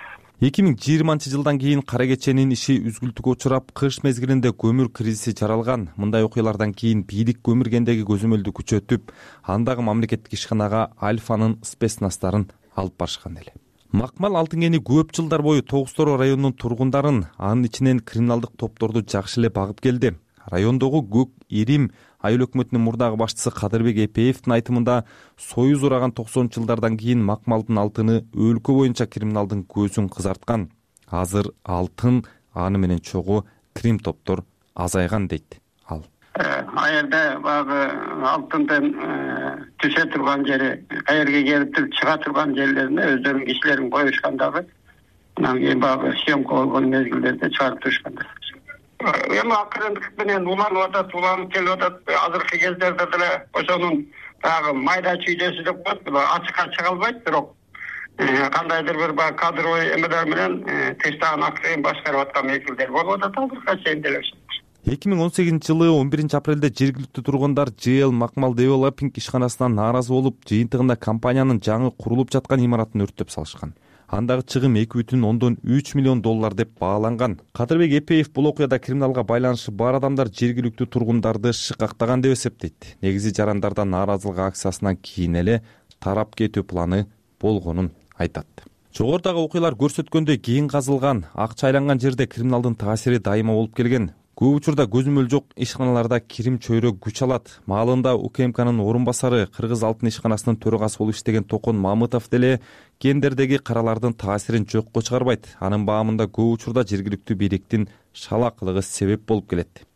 2020-жылдан кийин Кара Кеченин иши үзгүлтүккө учурап, кыш мезгилинде көмүр кризиси жаралган. Мындай окуялардан кийин бийлик көмүргендеги көзөмөлдү күчөтүп, андагы мамлекеттик ишканага Альфанын спецнастарын алып барышкан эле. Макмал Алтынгени көп жылдар бою Тогуз-Тороо районунун тургундарын, анын ичинен криминалдык топторду жакшы эле багып келди. Райондогу Көк Ирим айыл өкмөтүнүн мурдагы башчысы Кадырбек Эпеевдин айтымында, союз ураган 90-жылдардан кийин Макмалдын алтыны өлкө боюнча криминалдын көзүн кызарткан. Азыр алтын, аны менен чогуу крим топтор азайган дейт ал. Аерде багы алтындын түшө турган жери, каерге келип чыга турган жерлерине өздөрүнүн кишилерин коюшкан дагы. Анан кийин багы съемка болгон мезгилдерде чыгарып турушкандар. Эми акырындык менен уланып келип атат. Азыркы кездерде деле ошонун баягы майда чүйдөсү деп коет, ачыкка чыга албайт, бирок кандайдыр бир баягы кадровый эмелер менен тыштаган акырын башкарып аткан мезгилдер болуп атат азыркыга чейин деле. 2018-жылы 11-апрелде жергиликтүү тургундар JL Макмал Developing ишканасынан нааразы болуп, жыйынтыгында компаниянын жаңы курулуп жаткан имаратын өрттөп салышкан. Андагы чыгым 2,3 миллион доллар деп бааланган. Кадырбек Эпеев бул окуяда криминалга байланышы бар адамдар жергиликтүү тургундарды шыкактаган деп эсептейт. Негизи жарандардан нааразылык акциясынан кийин эле тарап кетүү планы болгонун айтат. Жогорудагы окуялар көрсөткөндөй кийин казылган, акча айланган жерде криминалдын таасири дайыма болуп келген. Көп учурда көзөмөл жок ишканаларда кирим чөйрө күч алат. Маалында УКМКнын орун басары, Кыргыз алтын ишканасынын төрагасы болуп иштеген Токон Мамытов деле кендердеги каралардын таасирин жокко чыгарбайт. Анын баамында көп учурда жергиликтүү бийликтин шалакылыгы себеп болуп келет.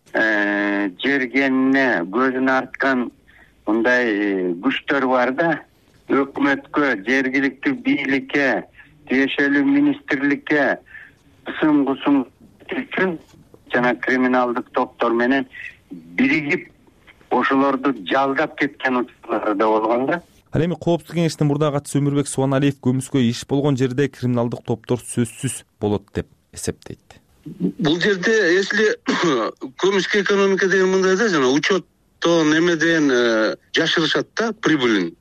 Жергенине көзүн арткан мындай күчтөр бар да, өкмөткө, жергиликтүү бийликке, тиешелүү министрликке кысым үчүн жана криминалдык топтор менен биригип ошолорду жалдап кеткен учурлар да болгон да. Ал эми Коопсуздук кеңештин мурдагы катчысы Өмүрбек Субаналиев көмүскө иш болгон жерде криминалдык топтор сөзсүз болот деп эсептейт. Бул жерде если көмүскө экономика деген мындай да, жана учеттон эмеден жашырышат да прибылин.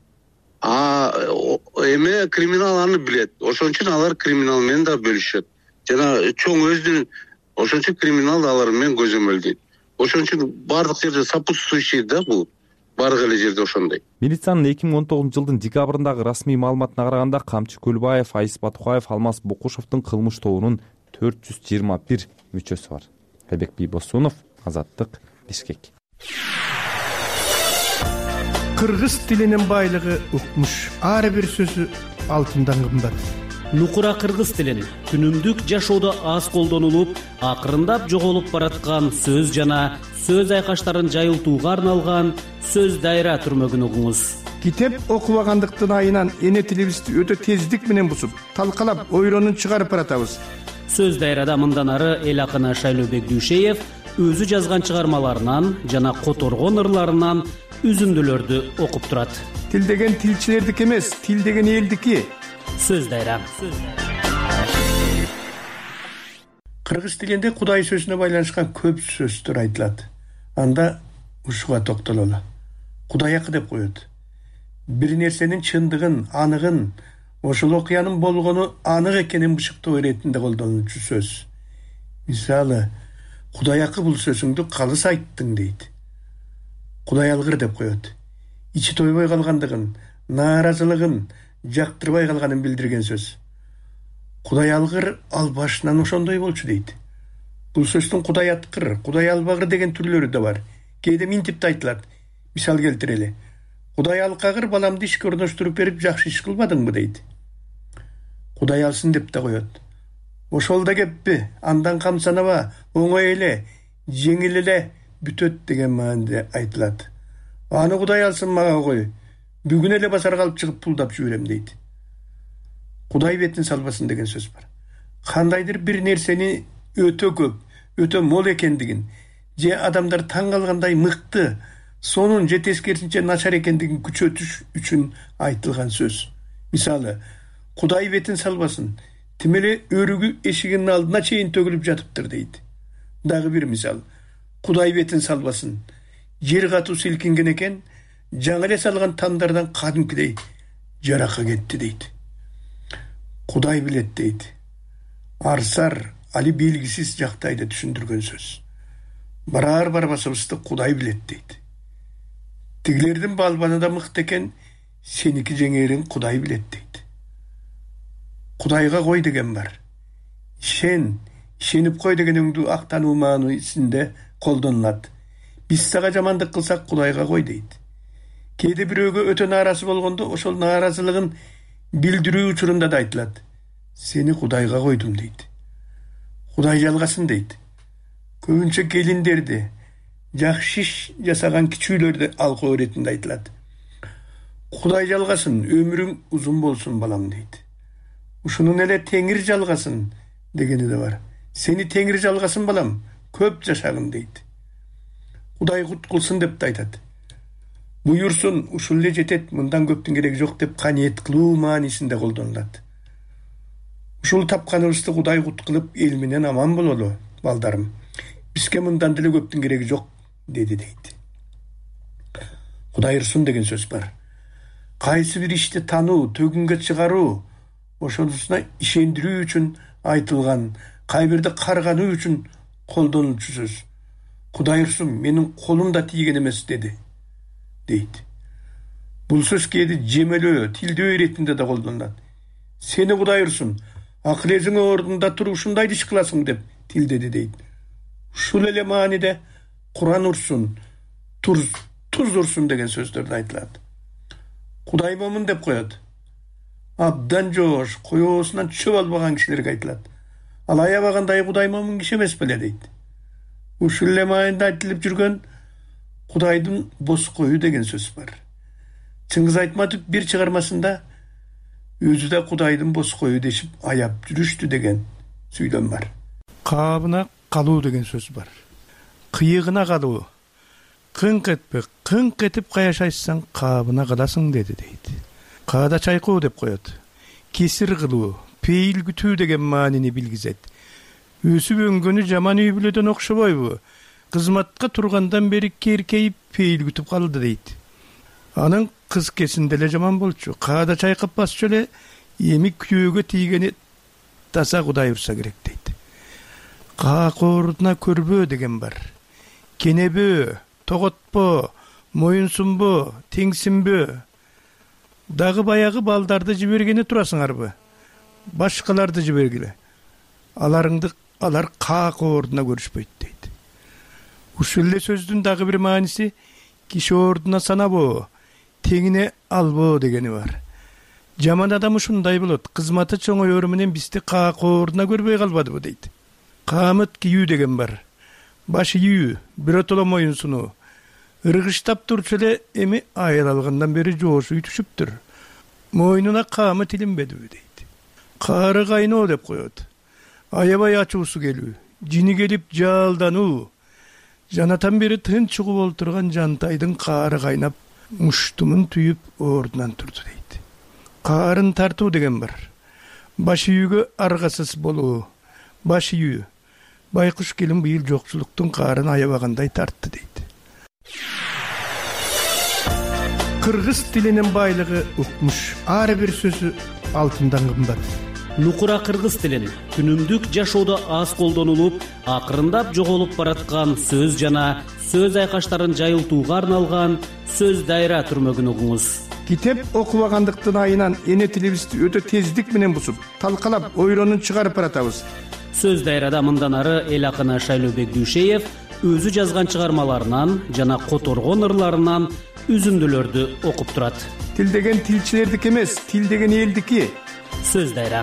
Эме криминал аны билет. Ошон үчүн алар криминал менен да бөлүшөт. Жана чоң өздүн ошон үчүн криминал алар менен көзөмөлдөйт. Ошон үчүн бардык жерде сопутствующий да бул. Бардык эле жерде ошондой. Милициянын 2019-жылдын декабрындагы расмий маалыматына караганда Камчы Көлбаев, Айыс Батукаев, Алмаз Букушевдун кылмыш тобунун 421 мүчөсү бар. Айбек Бийбосунов, Азаттык, Бишкек. Кыргыз тилинин байлыгы укмуш. Ар бир сөзү алтындан кымбат. Нукура кыргыз тилин күнүмдүк жашоодо аз колдонулуп, акырындап жоголуп бараткан сөз жана сөз айкаштарын жайылтууга арналган сөз дайра түрмөгүн угуңуз. Китеп окубагандыктын айынан эне тилибизди өтө тездик менен бусуп, талкалап, ойронун чыгарып баратабыз. Сөз дайрада мындан ары эл акыны Шайлообек Дүйшеев өзү жазган чыгармаларынан жана которгон ырларынан үзүндүлөрдү окуп турат. Тил деген тилчилердики эмес, тил деген элдики. Сөз дайра. Кыргыз тилинде Кудай сөзүнө байланышкан көп сөздөр айтылат. Анда ушуга токтололу. Кудайакы деп коет. Бир нерсенин чындыгын, аныгын, ошол окуянын болгону анык экенин бышыктоо иретинде колдонулчу сөз. Мисалы, Кудайакы бул сөзүңдү калыс айттың дейт. Кудай алгыр деп коет. Ичи тойбой калгандыгын, нааразылыгын, жактырбай калганын билдирген сөз. Кудай алгыр ал башынан ошондой болчу дейт. Бул сөздүн Кудай аткыр, Кудай албагыр деген түрлөрү да бар. Кээде минтип айтылат. Мисал келтирели. Кудай алкагыр баламды ишке орноштуруп берип жакшы иш кылбадыңбы дейт. Кудай алсын деп да коет. Ошол да кеппи, андан камсанаба, оңой эле, жеңил эле бүтөт деген мааниде айтылат. Аны Кудай алсын мага кой. Бүгүн эле базарга алып чыгып пулдап жүрөм дейт. Кудай бетин салбасын деген сөз бар. Кандайдыр бир нерсени өтө көп, өтө мол экендигин, же адамдар таң калгандай мыкты, сонун же тескерисинче начар экендигин күчөтүш үчүн айтылган сөз. Мисалы, Кудай бетин салбасын, тим эле өрүгү эшигинин алдына чейин төгүлүп жатыптыр дейт. Дагы бир мисал, Кудай бетин салбасын, жер катуу силкинген экен, жаңы эле салган тамдардан кадимкидей жаракка кетти дейт. Кудай билет дейт. Арсар али белгисиз жактайды түшүндүргөн сөз. Барар барбасыбызды Кудай билет дейт. Тигилердин балбаны да мыкты экен, сеники жеңерин Кудай билет дейт. Кудайга кой деген бар. Ишенип кой деген өңдүү актануу маанисинде колдонулат. Биз сага жамандык кылсак Кудайга кой дейт. Кээде бирөөгө өтө нааразы болгондо ошол нааразылыгын билдирүү учурунда да айтылат. Сени Кудайга койдум дейт. Кудай жалгасын дейт. Көбүнчө келиндерди, жакшы иш жасаган кичүүлөрдү алкоо иретинде айтылат. Кудай жалгасын, өмүрүң узун болсун балам дейт. Ушунун эле Теңир жалгасын дегени да бар. Сени Теңир жалгасын балам, көп жашагын дейт. Кудай кут кылсын деп да айтат. Буйурсун, ушул эле жетет, мындан көптүн кереги жок деп каниет кылуу маанисинде колдонулат. Ушул тапканыбызды Кудай кут кылып эл менен аман бололу, балдарым. Бизге мындан деле көптүн кереги жок деди дейт. Кудай ырсун деген сөз бар. Кайсы бир ишти тануу, төгүнгө чыгаруу, ошонусуна ишендирүү үчүн айтылган, кайбирди каргануу үчүн колдонулчу сөз. Кудай ырсун, менин колум да тийген эмес деди дейт. Бул сөз кээде жемелөө, тилдөө иретинде да колдонулат. Сени Кудай ырсун, акыл эзиң ордунда туруп ушундайды иш кыласың деп тилдеди дейт. Ушул эле мааниде Куран урсун, туз урсун деген сөздөрдө айтылат. Кудай момун деп коет. Абдан жоош, коёсунан чөп албаган кишилерге айтылат. Ал аябагандай Кудай момун киши эмес беле дейт. Ушул эле маанинде айтылып жүргөн Кудайдын бос кою деген сөз бар. Чыңгыз Айтматов бир чыгармасында өзү да Кудайдын бос кою дешип аяп жүрүштү деген сүйлөм бар. Кабына калуу деген сөз бар. Кыйыгына калуу. Кыңк этпе, кыңк этип каяшайсаң кабына каласың деди дейт. Каада чайкоо деп коет. Кесир кылуу, пейил күтүү деген маанини билгизет. Өсүп өңгөнү жаман үй бүлөдөн окшобойбу? Кызматка тургандан бери керкейип пейил күтүп калды дейт. Анын кыз кесинде эле жаман болчу. Каада чайкап басчу эле эми күйөөгө тийгени таза Кудай урса керек дейт. Каакоордуна көрбөө деген бар. Кенебөө, тоготпо, моюнсунбо, теңсинбөө. Дагы баягы балдарды жибергени турасыңарбы? Башкаларды жибергиле. Алар каакоордуна көрүшпөйт дейт. Ушул эле сөздүн дагы бир мааниси киши ордуна санабоо, теңине албоо дегени бар. Жаман адам ушундай болот. Кызматы чоңоёру менен бизди каакоордуна көрбөй калбадыбы дейт. Каамыт кийүү деген бар. Баш ийүү, биротоло моюнсунуу. Ыргыштап турчу эле эми айыл алгандан бери жоошуй түшүптүр. Мойнуна каамыт илинбедиби дейт. Каары кайноо деп коет. Аябай ачуусу келүү, жини келип жалдануу. Жанатан бери тынч угуп олтурган Жантайдын каары кайнап, муштумун түйүп ордунан турду дейт. Каарын тартуу деген бар. Баш ийүүгө аргасыз болуу. Баш ийүү. Байкуш келин быйыл жокчулуктун каарын аябагандай тартты дейт. Кыргыз тилинин байлыгы укмуш. Ар бир сөзү алтындан кымбат. Нукура кыргыз тилин күнүмдүк жашоодо аз колдонулуп, акырындап жоголуп бараткан сөз жана сөз айкаштарын жайылтууга арналган сөз дайра түрмөгүн угуңуз. Китеп окубагандыктын айынан эне тилибизди өтө тездик менен бусуп, талкалап, ойронун чыгарып баратабыз. Сөз дайрада мындан ары эл акыны Шайлообек Дүйшеев өзү жазган чыгармаларынан жана которгон ырларынан үзүндүлөрдү окуп турат. Тил деген тилчилердики эмес, тил деген элдики. Сөз дайра.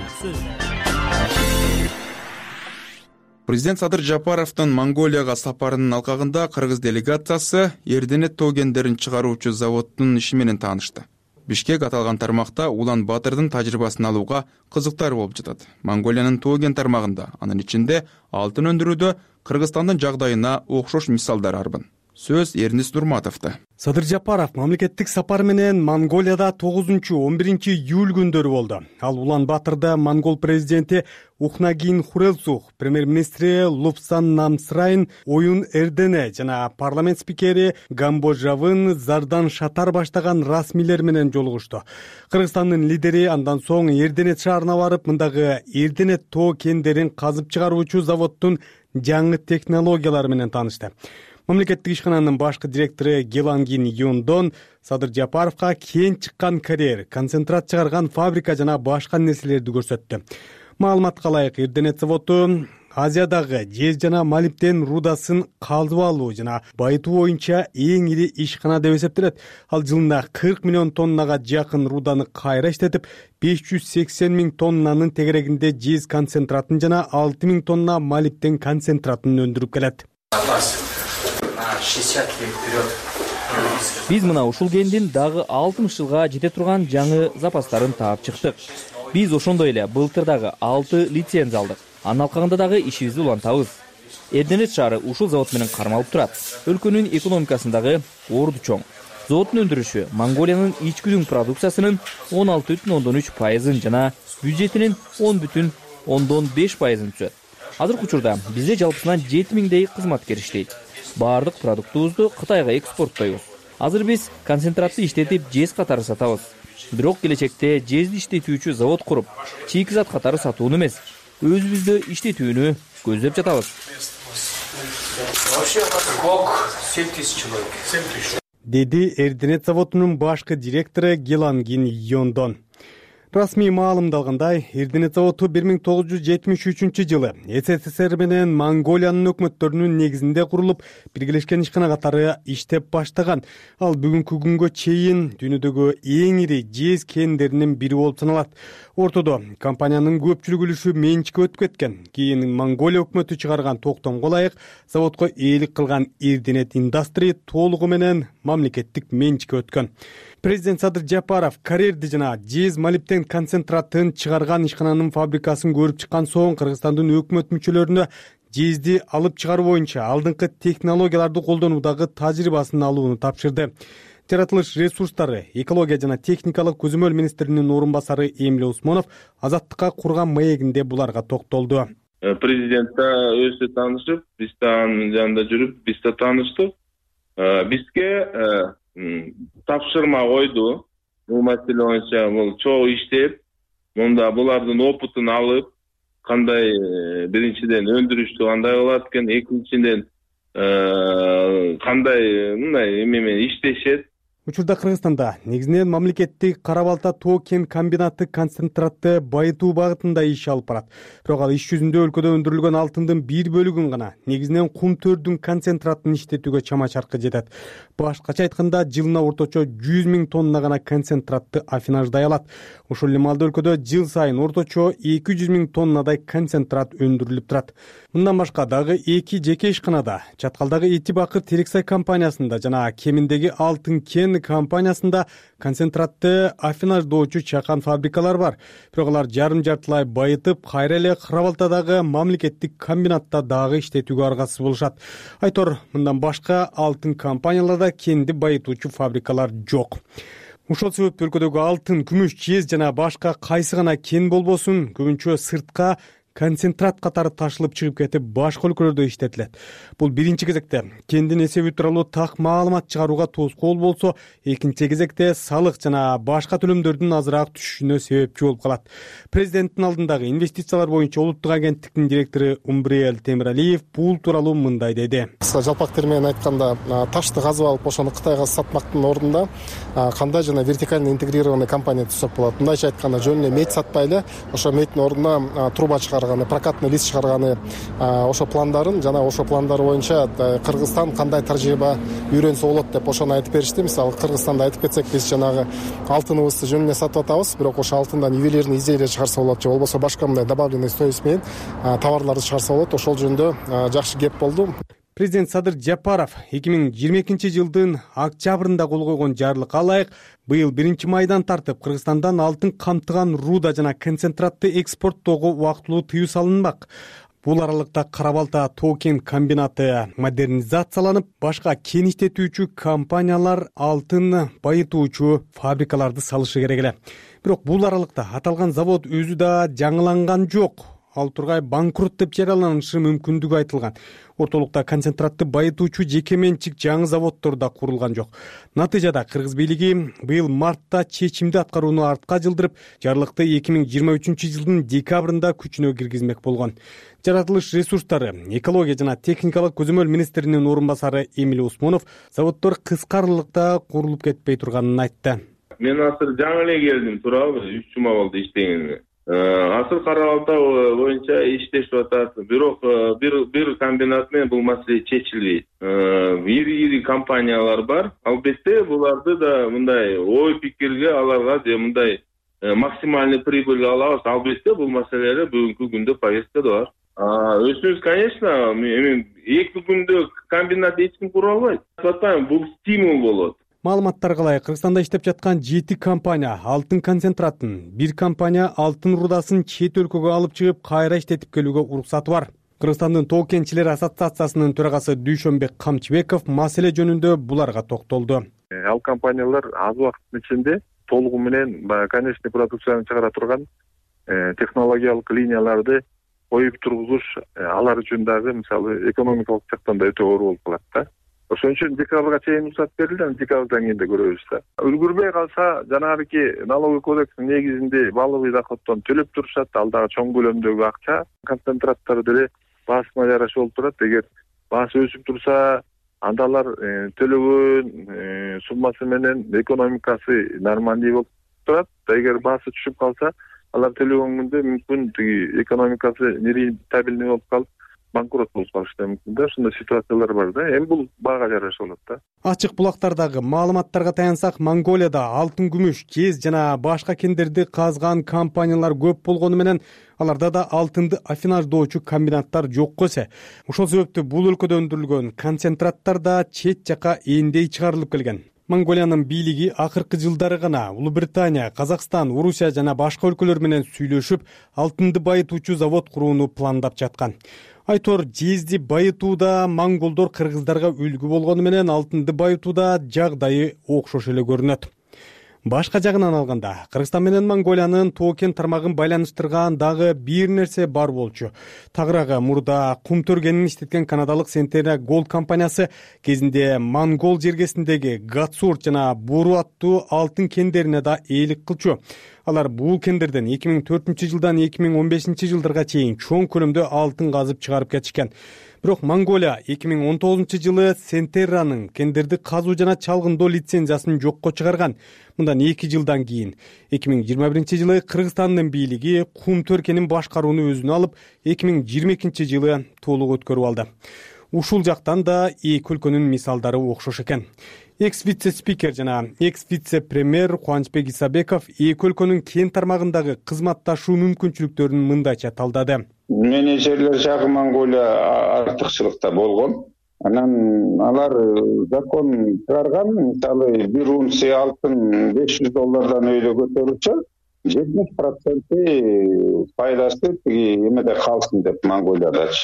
Президент Садыр Жапаровдун Монголияга сапарынын алкагында кыргыз делегациясы Эрденет тоо кендерин чыгаруучу заводдун иши менен таанышты. Бишкек аталган тармакта Улан Батырдын тажрыйбасын алууга кызыктар болуп жатат. Монголиянын тоо кен тармагында, анын ичинде алтын өндүрүүдө Кыргызстандын жагдайына окшош мисалдар арбын. сөз Эрнис Нурматовдо. Садыр Жапаров мамлекеттик сапар менен Монголияда 9-11 июль күндөрү болду. Ал Улан Батырда монгол президенти Ухнагин Хурэлсух, премьер-министри Лупсан Намсрайн, Оюн Эрдене жана парламент спикери Гамбожавын Зардан Шатар баштаган расмийлер менен жолугушту. Кыргызстандын лидери андан соң Эрденет шаарына барып, мындагы Эрденет тоо кендерин казып чыгаруучу заводдун жаңы технологиялары менен таанышты. Мамлекеттик ишкананын башкы директору Гелангин Юндон Садыр Жапаровго кен чыккан карьер, концентрат чыгарган фабрика жана башка нерселерди көрсөттү. Маалыматка ылайык, Эрденет заводу Азиядагы жез жана молибден рудасын казып алуу жана байытуу боюнча эң ири ишкана деп эсептелет. Ал жылына 40 миллион тоннага жакын руданы кайра иштетип, 580 миң тоннанын тегерегинде жез концентратын жана 6 миң тонна молибден концентратын өндүрүп келет. 60 лет вперед. Биз мына ушул кендин дагы 60 жылга жете турган жаңы запастарын таап чыктык. Биз ошондой эле былтыр дагы 6 лицензия алдык. Андан калганда дагы ишибизди улантабыз. Эрденет шаары ушул завод менен кармалып турат. Өлкөнүн экономикасындагы орду чоң. Заводдун өндүрүшү Монголиянын ичкүдүн продукциясынын 16,3% жана бюджетинин 10,5% түзөт. Азыркы учурда бизде жалпысынан 7000дей кызматкер иштейт. Бардык продуктубузду Кытайга экспорттойбуз. Азыр биз концентратты иштетип жез катары сатабыз. Бирок келечекте жезди иштетүүчү завод куруп, чийки-зат катары сатууну эмес, өзүбүздө иштетүүнү көздөп жатабыз. Деди Эрденет заводунун башкы директору Гелангин Юндон. Расмий маалымдалгандай, Эрденет заводу 1973 жылы СССР менен Монголиянын өкмөттөрүнүн негизинде курулуп, биргелешкен ишкана катары иштеп баштаган. Ал бүгүнкү күнгө чейин дүйнөдөгү эң ири жез кендеринин бири болуп саналат. Ортодо компаниянын көпчүлүк үлүшү менчикке өтүп кеткен. Кийин Монголия өкмөтү чыгарган токтомго ылайык заводко ээлик кылган Эрденет Индастри толугу менен мамлекеттик менчикке өткөн. Президент Садыр Жапаров карьерди жана жез молибден концентратын чыгарган ишкананын фабрикасын көрүп чыккан соң Кыргызстандын өкмөт мүчөлөрүнө жезди алып чыгаруу боюнча алдыңкы технологияларды колдонуудагы тажрыйбасын алууну тапшырды. Жаратылыш ресурстары, экология жана техникалык көзөмөл министринин орун басары Эмиль Усмонов Азаттыкка курган маегинде буларга токтолду. Президент да өзү таанышып, биз да анын жанында жүрүп, биз да тааныштык. Бизге тапшырма койду. Бул маселе боюнча бул чогуу иштеп, мында булардын опытын алып, кандай биринчиден өндүрүштү кандай кылат экен, экинчиден кандай мындай эме иштешет. Учурда Кыргызстанда негизинен мамлекеттик Кара Балта тоо кен комбинаты концентратты байытуу багытында иш алып барат. Бирок ал иш жүзүндө өлкөдө өндүрүлгөн алтындын бир бөлүгүн гана, негизинен кум төрдүн концентратын иштетүүгө чама чаркы жетет. Башкача айтканда, жылына орточо 100 миң тонна гана концентратты афинаждай алат. Ошол эле маалда өлкөдө жыл сайын орточо 200 миң тоннадай концентрат өндүрүлүп турат. Мындан башка дагы 2 жеке ишканада, Чаткалдагы Эти Бакыр Терексай компаниясында жана Кеминдеги Алтын кен компаниясында концентратты афинаждоочу чакан фабрикалар бар. Бирок алар жарым-жартылай байытып, кайра эле Кара Балтадагы мамлекеттик комбинатта дагы иштетүүгө аргасыз болушат. Айтор, мындан башка алтын компанияларда кенди байытуучу фабрикалар жок. Ошол себептен өлкөдөгү алтын, күмүш, жез жана башка кайсы гана кен болбосун, көбүнчө сыртка концентрат катары ташылып чыгып кетип, башка өлкөлөрдө иштетилет. Бул биринчи кезекте кендин эсеби тууралуу так маалымат чыгарууга тоскоол болсо, экинчи кезекте салык жана башка төлөмдөрдүн азыраак түшүшүнө себепчи болуп калат. Президенттин алдындагы инвестициялар боюнча улуттук агенттиктин директору Умбриел Темиралиев бул тууралуу мындай деди. Жалпак терминен айтканда, ташты казып алып, ошону Кытайга сатмактын ордунда кандай жана вертикально интегрированный компания түзсөк болот. Мындайча айтканда, жөн эле медь сатпай эле, ошо медьтин ордуна труба прокатный лист чыгарганы, ошо пландарын жана ошо пландар боюнча Кыргызстан кандай тажрыйба үйрөнсө болот деп ошону айтып беришти. Мисалы Кыргызстанда айтып кетсек, биз жанагы алтыныбызды жөн эле сатып атабыз, бирок ошо алтындан ювелирный изделия чыгарса болот же болбосо башка мындай добавленный стоимость менен товарларды чыгарса болот. Ошол жөнүндө жакшы кеп болду. Президент Садыр Жапаров 2022 жылдын октябрында кол койгон жарлыкка ылайык быйыл 1 майдан тартып Кыргызстандан алтын камтыган руда жана концентратты экспорттоого убактылуу тыюу салынмак. Бул аралыкта Кара Балта тоо кен комбинаты модернизацияланып, башка кен иштетүүчү компаниялар алтын байытуучу фабрикаларды салышы керек эле. Бирок бул аралыкта аталган завод өзү да жаңыланган жок. Ал тургай банкрот деп жарыяланышы мүмкүндүгү айтылган. Ортолукта концентратты байытуучу жеке менчик жаңы заводдор да курулган жок. Натыйжада кыргыз бийлиги быйыл мартта чечимди аткарууну артка жылдырып, жарлыкты 2023 жылдын декабрында күчүнө киргизмек болгон. Жаратылыш ресурстары, экология жана техникалык көзөмөл министринин орун басары Эмиль Усмонов заводдор кыска аралыкта курулуп кетпей турганын айтты. Мен азыр жаңы эле келдим, туурабы? 3 жума болду иштегениме. Азыр Кара Балта боюнча иштешип атат. Бирок бир комбинат менен бул маселе чечилбейт. Ири компаниялар бар. Албетте буларды да мындай ой пикирге аларга мындай максимальный прибыль алабыз. Албетте бул маселелер бүгүнкү күндө повесткада бар. Өзүбүз, конечно, эми 2 күндө комбинат эч ким кура албайт. Атпайм, бул стимул болот. Маалыматтарга ылайык, Кыргызстанда иштеп жаткан 7 компания алтын концентратын, 1 компания алтын рудасын чет өлкөгө алып чыгып, кайра иштетип келүүгө уруксаты бар. Кыргызстандын тоо кенчилери ассоциациясынын төрагасы Дүйшөнбек Камчыбеков маселе жөнүндө буларга токтолду. Ал компаниялар аз убакыттын ичинде толугу менен конечный продукцияны чыгара турган технологиялык линияларды коюп тургузуш алар үчүн дагы мисалы экономикалык жактан да өтө оор болуп калат да. Ошон үчүн декабрга чейин уруксат берилди, декабрдан кийин да көрөбүз да. Үлгүрбөй калса, жанагы налоговый кодекстин негизинде балыгый доходдон төлөп турушат, ал дагы чоң көлөмдөгү акча. Концентраттар деле баасына жараша болуп турат. Эгер баасы өсүп турса, анда алар төлөгөн суммасы менен экономикасы нормальный болуп турат. Эгер баасы түшүп калса, алар төлөгөн күндө мүмкүн экономикасы нерентабельный болуп калып, банкрот болуп калышы да мүмкүн да. Ушундай ситуациялар бар да. Эми бул баага жараша болот да. Ачык булактардагы маалыматтарга таянсак, Монголияда алтын, күмүш, жез жана башка кендерди казган компаниялар көп болгону менен аларда да алтынды афинаждоочу комбинаттар жокко эсе. Ошол себептүү бул өлкөдө өндүрүлгөн концентраттар да чет жака эндей чыгарылып келген. Монголиянын бийлиги акыркы жылдары гана Улуу Британия, Казакстан, Орусия жана башка өлкөлөр менен сүйлөшүп, алтынды байытуучу завод курууну пландап жаткан. Айтор, жезди байытууда монголдор кыргыздарга үлгү болгону менен алтынды байытууда жагдайы окшош эле көрүнөт. Башка жагынан алганда, Кыргызстан менен Монголиянын тоо кен тармагын байланыштырган дагы бир нерсе бар болчу. Тагыраагы мурда кум төргенин иштеткен канадалык Centerra Gold компаниясы кезинде Монгол жергесиндеги Гатсурт жана Бору аттуу алтын кендерине да ээлик кылчу. Алар бул кендерден 2004 жылдан 2015 жылдарга чейин чоң көлөмдө алтын казып чыгарып кетишкен. Бирок Монголия 2019 жылы Centerra'нын кендерди казуу жана чалгындоо лицензиясын жокко чыгарган. Мындан 2 жылдан кийин 2021 жылы Кыргызстандын бийлиги кум төркенин башкарууну өзүнө алып, 2022 жылы толук өткөрүп алды. Ушул жактан да эки өлкөнүн мисалдары окшош экен. Экс-вице-спикер жана экс-вице-премьер Кубанычбек Исабеков эки өлкөнүн кен тармагындагы кызматташуу мүмкүнчүлүктөрүн мындайча талдады. Менеджерлер жагы Монголия артыкчылыкта болгон. Анан алар закон чыгарган, мисалы бир унция алтын $500 өйдө көтөрүлсө, 70% пайдасы эмеде калсын деп Монголиядачы.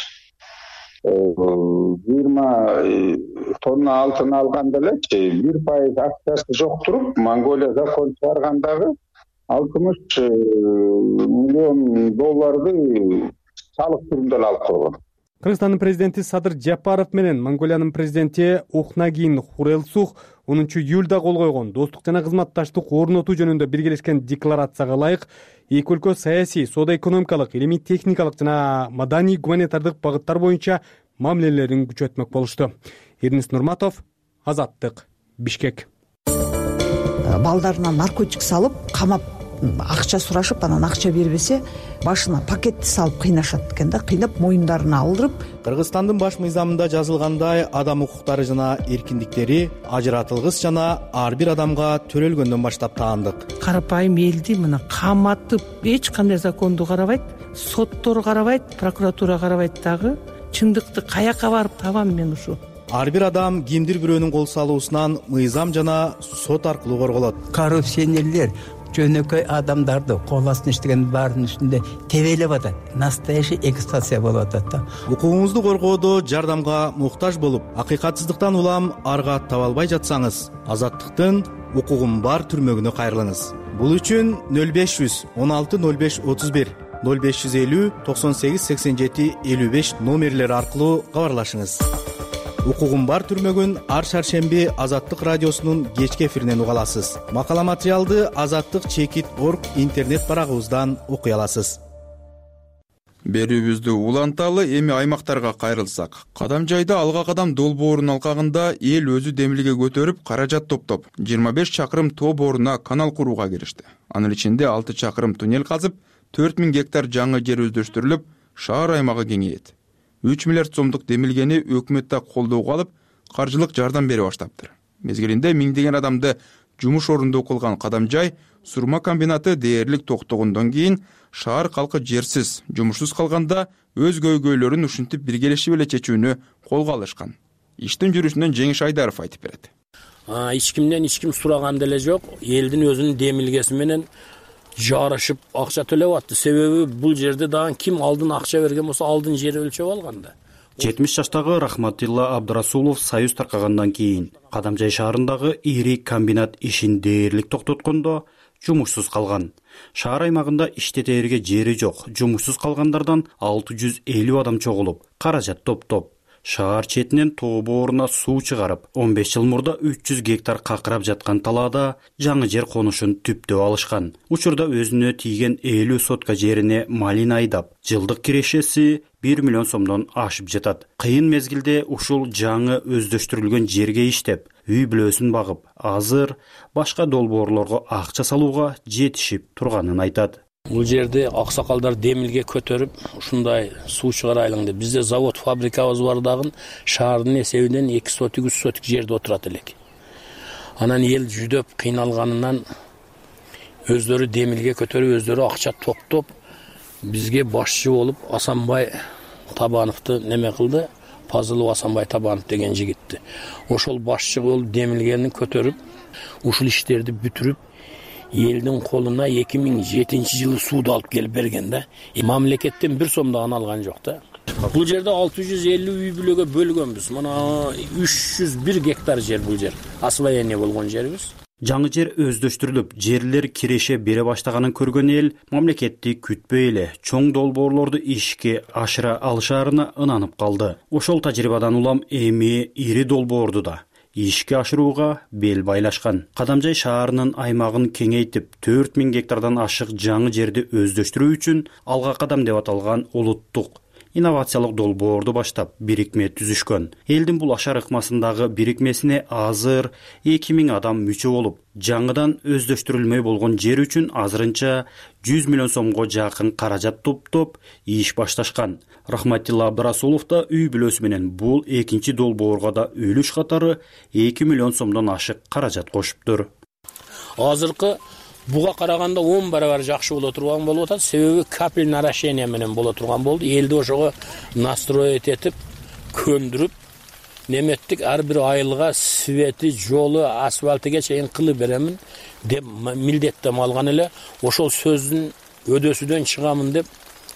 20 тонна алтын алганда элечи 1% акчасы жок туруп, Монголия закон чыгаргандагы $60 миллион салык түрүндө алып койгон. Кыргызстандын президенти Садыр Жапаров менен Монголиянын президенти Ухнагин Хурэлсух 10 июлда кол койгон достук жана кызматташтык орнотуу жөнүндө биргелешкен декларацияга ылайык эки өлкө саясий, соода-экономикалык, илимий-техникалык жана маданий гуманитардык багыттар боюнча мамилелерин күчөтмөк болушту. Эрнис Нурматов, Азаттык, Бишкек. Балдарына наркотик салып, камап, акча сурашып, анан акча бербесе, башына пакетти салып кыйнашат экен да, кыйнап моюндарына алдырып. Кыргызстандын баш мыйзамында жазылгандай, адам укуктары жана эркиндиктери ажыратылгыс жана ар бир адамга төрөлгөндөн баштап таандык. Карапайым элди мына каматып, эч кандай законду карабайт, соттор карабайт, прокуратура карабайт дагы. Чындыкты каяка барып табам мен ушу? Ар бир адам кимдир бирөөнүн кол салуусунан мыйзам жана сот аркылуу корголот. Коррупционерлер жөнөкөй адамдарды кол астына иштеген баарынын үстүндө тебелеп атат. Настоящий эксплуатация болуп атат да. Укугуңузду коргоодо жардамга муктаж болуп, акыйкатсыздыктан улам арга таба албай жатсаңыз, Азаттыктын укугум бар түрмөгүнө кайрылыңыз. Бул үчүн 0500 16 05 31 0550 98 87 55 номерлери аркылуу кабарлашыңыз. Укугум бар түрмөгүн ар шаршемби Азаттык радиосунун кечки эфиринен уга аласыз. Макала материалды azattik.org интернет барагыбыздан окуй аласыз. Берүүбүздү уланталы эми аймактарга кайрылсак. Кадамжайда алга кадам долбоорунун алкагында эл өзү демилге көтөрүп, каражат топтоп, 25 чакырым тоо бооруна канал курууга киришти. Анын ичинде 6 чакырым туннель казып, 4000 гектар жаңы жер өздөштүрүлүп, шаар аймагы кеңейет. 3 миллиард сомдук демилгени өкмөт да колдоого алып, каржылык жардам бере баштаптыр. Мезгилинде миңдеген адамды жумуш орунда кылган Кадамжай сурма комбинаты дээрлик токтогондон кийин шаар калкы жерсиз, жумушсуз калганда өз көйгөйлөрүн ушинтип биргелешип эле чечүүнү колго алышкан. Иштин жүрүшүнөн Жеңиш Айдаров айтып берет. Эч кимден эч ким сураган деле жок. Элдин өзүнүн демилгеси менен жарышып акча төлөп атты. Себеби бул жерде дагы ким алдын акча берген болсо, алдын жери өлчөп алган да. 70 жаштагы Рахматилла Абдрасулов союз таркагандан кийин Кадамжай шаарындагы ири комбинат ишин дээрлик токтоткондо жумушсуз калган. Шаар аймагында иштетерге жери жок. Жумушсуз калгандардан 650 адам чогулуп, каражат топтоп, шаар четинен тоо бооруна суу чыгарып, 15 жыл мурда 300 гектар какырап жаткан талаада жаңы жер конушун түптөп алышкан. Учурда өзүнө тийген 50 сотка жерине малина айдап, жылдык кирешеси 1 миллион сомдон ашып жатат. Кыйын мезгилде ушул жаңы өздөштүрүлгөн жерге иштеп, үй бүлөсүн багып, азыр башка долбоорлорго акча салууга жетишип турганын айтат. Бул жерде аксакалдар демилге көтөрүп, ушундай суу чыгарайлың деп, бизде завод, фабрикабыз бар дагы шаардын эсебинен 2 сотик, 3 сотик жерде отурат элек. Анан эл жүдөп кыйналганынан өздөрү демилге көтөрүп, өздөрү акча топтоп, бизге башчы болуп Асанбай Табановду неме кылды, Пазылов Асанбай Табанов деген жигитти. Ошол башчы болуп демилгени көтөрүп, ушул иштерди бүтүрүп, элдин колуна 2007-жылы сууду алып келип берген да. Мамлекеттен 1 сом да алган жок да. Бул жерде 650 үй бүлөгө бөлгөнбүз. Мына 301 гектар жер бул жер. Освоение болгон жербиз. Жаңы жер өздөштүрүлүп, жерлер киреше бере баштаганын көргөн эл мамлекетти күтпөй эле чоң долбоорлорду ишке ашыра алышаарына ынанып калды. Ошол тажрыйбадан улам эми ири долбоорду да ишке ашырууга бел байлашкан. Кадамжай шаарынын аймагын кеңейтип, 4000 гектардан ашык жаңы жерди өздөштүрүү үчүн алга кадам деп аталган улуттук инновациялык долбоорду баштап бирикме түзүшкөн. Элдин бул ашар ыкмасындагы бирикмесине азыр 2000 адам мүчө болуп, жаңыдан өздөштүрүлмөй болгон жер үчүн азырынча 100 миллион сомго жакын каражат топтоп иш башташкан. Рахматилла Абдрасулов да үй бүлөсү менен бул экинчи долбоорго да үлүш катары 2 миллион сомдон ашык каражат кошуптур. Азыркы буга караганда 10 барабар жакшы боло турган болуп атат. Себеби капельное орошение менен боло турган болду. Элди ошого настроить этип, көндүрүп, неметтик ар бир айылга свети, жолу, асфальтыга чейин кылып беремин деп милдеттем алган эле. Ошол сөздүн өдөсүдөн чыгамын деп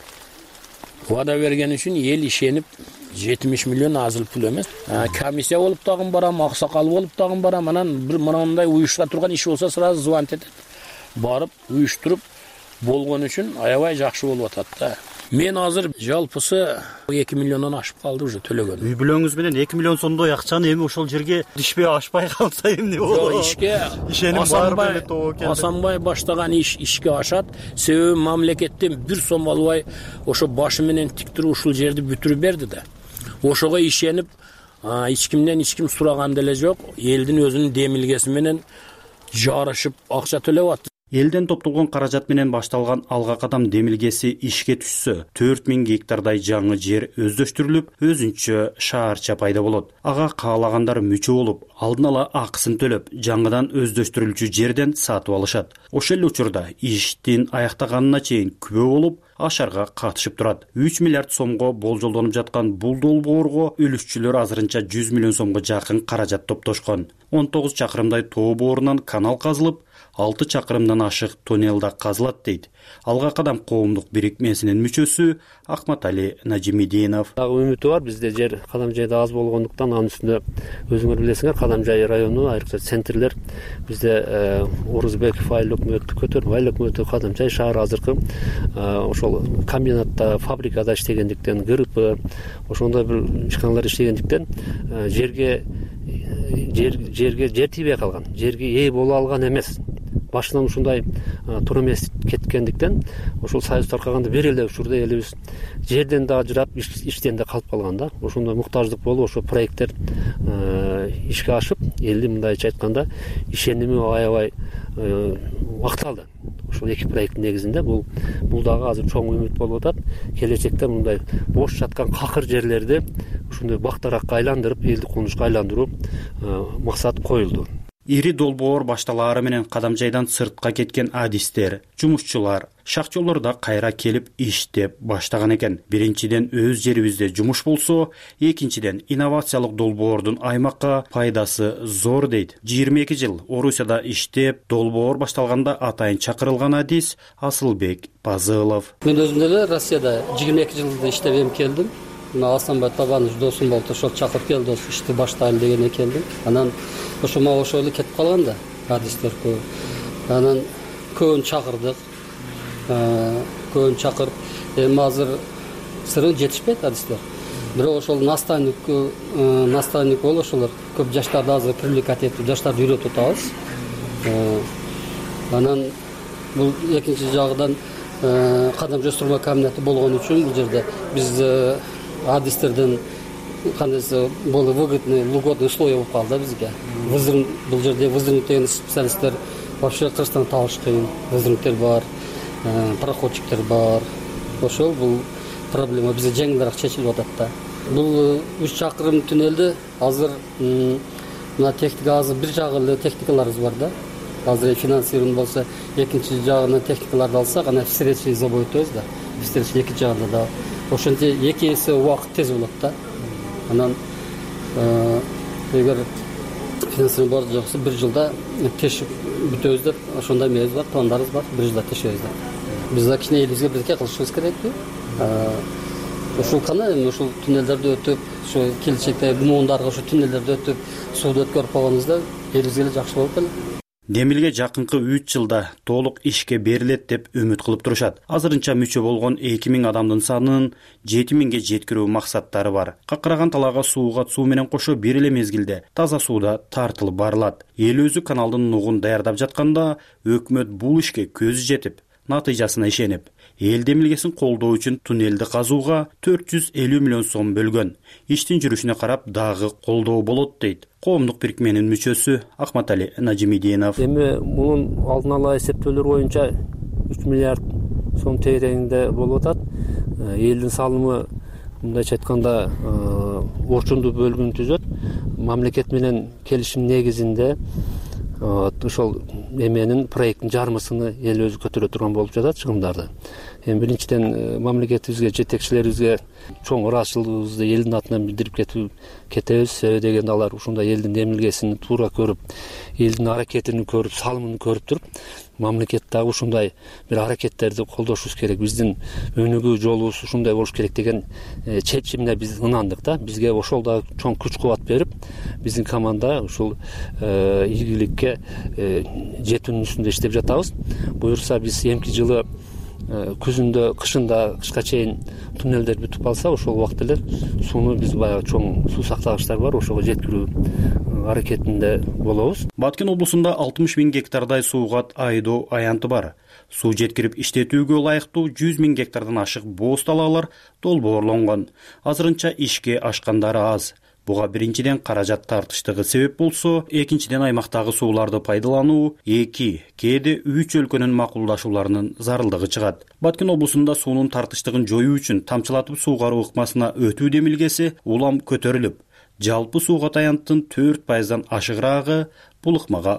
вада берген үчүн эл ишенип 70 миллион азыл пул эмес. Комиссия болуп дагы барам, аксакал болуп дагы барам. Анан бир мындай уюшка турган иш болсо сразу звонить этет. Барып, уюштуруп болгон үчүн аябай жакшы болуп атат да. Мен азыр жалпысы 2 миллиондон ашып калды уже төлөгөн. Үй бүлөңүз менен 2 миллион сомдой акчаны эми ошол жерге ишпей ашпай калса эмне болот? Ишке Асанбай баштаган ишке ашат. Себеби мамлекеттен 1 сом албай ошо башы менен тик туруп ушул жерди бүтүрүп берди да. Ошого ишенип, эч кимден эч ким сураган деле жок. Элдин өзүнүн демилгеси менен жарышып акча төлөп атты. Элден топтолгон каражат менен башталган алга кадам демилгеси ишке түшсө, 4000 гектардай жаңы жер өздөштүрүлүп, өзүнчө шаарча пайда болот. Ага каалагандар мүчө болуп, алдын ала акысын төлөп, жаңыдан өздөштүрүлчү жерден сатып алышат. Ошол эле учурда иштин аяктаганына чейин күбө болуп, ашарга катышып турат. 3 миллиард сомго болжолдонуп жаткан бул долбоорго үлүшчүлөр азырынча 100 миллион сомго жакын каражат топтошкон. 19 чакырымдай тоо боорунан канал казылып, 6 чакырымдан ашык туннел да казылат дейт Алга кадам коомдук бирикмесинин мүчөсү Акматали Нажимидинов. Үмүтү бар, бизде жер Кадамжайда аз болгондуктан анын үстүндө өзүңөр билесиңер, Кадамжай району айрыкча центрлер бизде Орузбеков айыл өкмөтү, Көтөрбай айыл өкмөтү, Кадамжай шаары азыркы ошол комбинатта, фабрикада иштегендиктен, ГРП ошондой бир ишканалар иштегендиктен жер тийбей калган, жерге ээ боло алган эмес. Башынан ушундай туура эмес кеткендиктен ошол союз таркаганда бир эле учурда элибиз жерден да ажырап, иштен да калып калган да. Ошондой муктаждык болуп, ошо проекттер ишке ашып, элди мындайча айтканда ишеними аябай акталды. Ошол эки проекттин негизинде бул дагы азыр чоң үмүт болуп атат. Келечекте мындай бош жаткан какыр жерлерди ушундай бактаракка айландырып, элди конушка айландыруу максат коюлду. Ири долбоор башталаары менен Кадамжайдан сыртка кеткен адистер, жумушчулар, шахчолорда кайра келип иштеп баштаган экен. Биринчиден өз жерибизде жумуш болсо, экинчиден инновациялык долбоордун аймакка пайдасы зор дейт. 22 жыл Орусияда иштеп, долбоор башталганда атайын чакырылган адис Асылбек Пазылов. Мен өзүм деле Россияда 22 жылда иштеп келдим. Асанбай Табанович досум болду, ошол чакырып келди, ишти баштайын дегенге келдим. Анан ошомо ошол кетип калган да, адистер көп. Анан көбүн чакырдык. Эми азыр сыры жетишпейт адистер. Бирок ошол наставник болуп ошолор көп жаштарды азыр привлекать этип, жаштарды үйрөтүп атабыз. Анан бул экинчи жагынан Кадамжай сурма комбинаты болгон үчүн бул жерде биз адистерден кандайсы болу выгодный, льготный условия болуп калды бизге. Бул жерде вызырник деген специалисттер вообще Кыргызстан табыш кыйын. Вызырниктер бар, проходчиктер бар. Ошол бул проблема бизде жеңилирээк чечилип атат да. Бул 3 чакырым туннелди азыр мына техника азыр бир жагы эле техникаларыбыз бар да. Азыр финансирование болсо, экинчи жагынан техникаларды алсак, ана встречный забой өтөбүз да. Встречный эки жагында да. Ошентип эки эсе убакыт тез болот да. Анан эгер финансирование бар жоксо, бир жылда тешип бүтөбүз деп, ошондой эмебиз бар, пландарыбыз бар, бир жылда тешебиз деп. Биз да кичине элибизге бирке кылышыбыз керекпи? Ошол кана эми ошол туннелдерди өтүп, ошо келечекте гумондарга ошо туннелдерди өтүп, сууду өткөрүп койгонубузда элибизге эле жакшы болот эле. Демилге жакынкы 3 жылда толук ишке берилет деп үмүт кылып турушат. Азырынча мүчө болгон 2000 адамдын санын 7000ге жеткирүү максаттары бар. Какыраган талаага сууга суу менен кошо бир эле мезгилде таза сууда тартылып барылат. Эл өзү каналдын нугун даярдап жатканда өкмөт бул ишке көзү жетип, натыйжасына ишенип, эл демилгесин колдоо үчүн туннелди казууга 450 миллион сом бөлгөн. Иштин жүрүшүнө карап дагы колдоо болот дейт коомдук бирикменин мүчөсү Акматали Нажимидинов. Эми мунун алдын ала эсептөөлөр боюнча 3 миллиард сом тереңинде болуп атат. Элдин салымы мындайча айтканда орчундуу бөлүгүн түзөт. Мамлекет менен келишим негизинде ошол эменин проекттин жармысыны эл өзү көтөрө турган болуп жатат чыгымдарды. Эми биринчиден мамлекетибизге, жетекчилерибизге чоң ыраазычылыгыбызды элдин атынан билдирип кетебиз. Себеби дегенде алар ушундай элдин демилгесин туура көрүп, элдин аракетин көрүп, салымын көрүп туруп, мамлекет дагы ушундай бир аракеттерди колдошубуз керек. Биздин өнүгүү жолубуз ушундай болуш керек деген чечимине биз ынандык да. Бизге ошол дагы чоң күч кубат берип, биздин команда ушул ийгиликке жетүүнүн үстүндө иштеп жатабыз. Буюрса биз эмки жылы күзүндө, кышында, кышка чейин туннелдер бүтүп калса, ошол убакта эле сууну биз баягы чоң суу сактагычтар бар, ошого жеткирүү аракетинде болобуз. Баткен облусунда 60 000 гектардай суугат айдоо аянты бар. Суу жеткирип иштетүүгө ылайыктуу 100 000 гектардан ашык бооз талаалар долбоорлонгон. Азырынча ишке ашкандары аз. Буга биринчиден каражат тартыштыгы себеп болсо, экинчиден аймактагы сууларды пайдалануу 2, кээде 3 өлкөнүн макулдашууларынын зарылдыгы чыгат. Баткен облусунда суунун тартыштыгын жоюу үчүн тамчылатып суугаруу ыкмасына өтүү демилгеси улам көтөрүлүп, жалпы суугат аянттын 4%дан ашыгыраагы бул ыкмага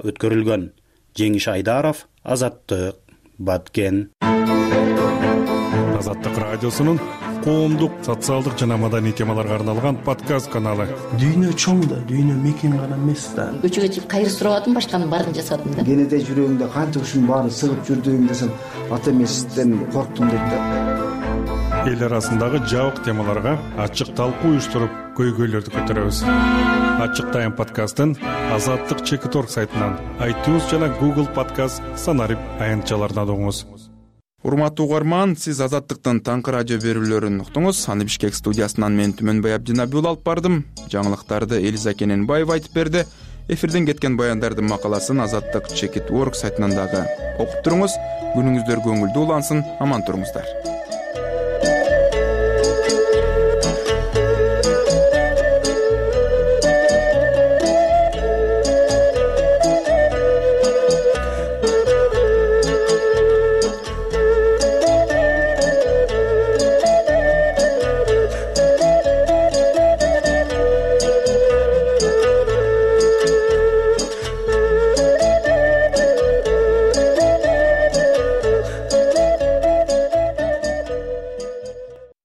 Азаттык радиосунун коомдук, социалдык жана маданий темаларга арналган подкаст каналы. Дүйнө чоң да, дүйнө мекен гана эмес да. Көчөгө чыгып кайыр сурап атам, башканын баарын жасадым да. Кенеде жүрөгүңдө канча ушунун баары сыгып жүрдүң десем, ата эмесизден корктум дейт да. Эл арасындагы жабык темаларга ачык талкуу уюштуруп, көйгөйлөрдү көтөрөбүз. Ачык тайм подкастын Азаттык Чекит.org сайтынан, iTunes жана Google Podcast санарип аянтчаларынан угуңуз. Урматтуу угарман, сиз Азаттыктын таңкы радио берүүлөрүн уктуңуз. Аны Бишкек студиясынан мен Түмөнбай Абдинабиул алып бардым. Жаңылыктарды Элиза Кененбаева айтып берди. Эфирден кеткен баяндардын макаласын Азаттык Чекит.org сайтынан дагы окуп туруңуз. Күнүңүздөр көңүлдүү улансын, аман туруңуздар.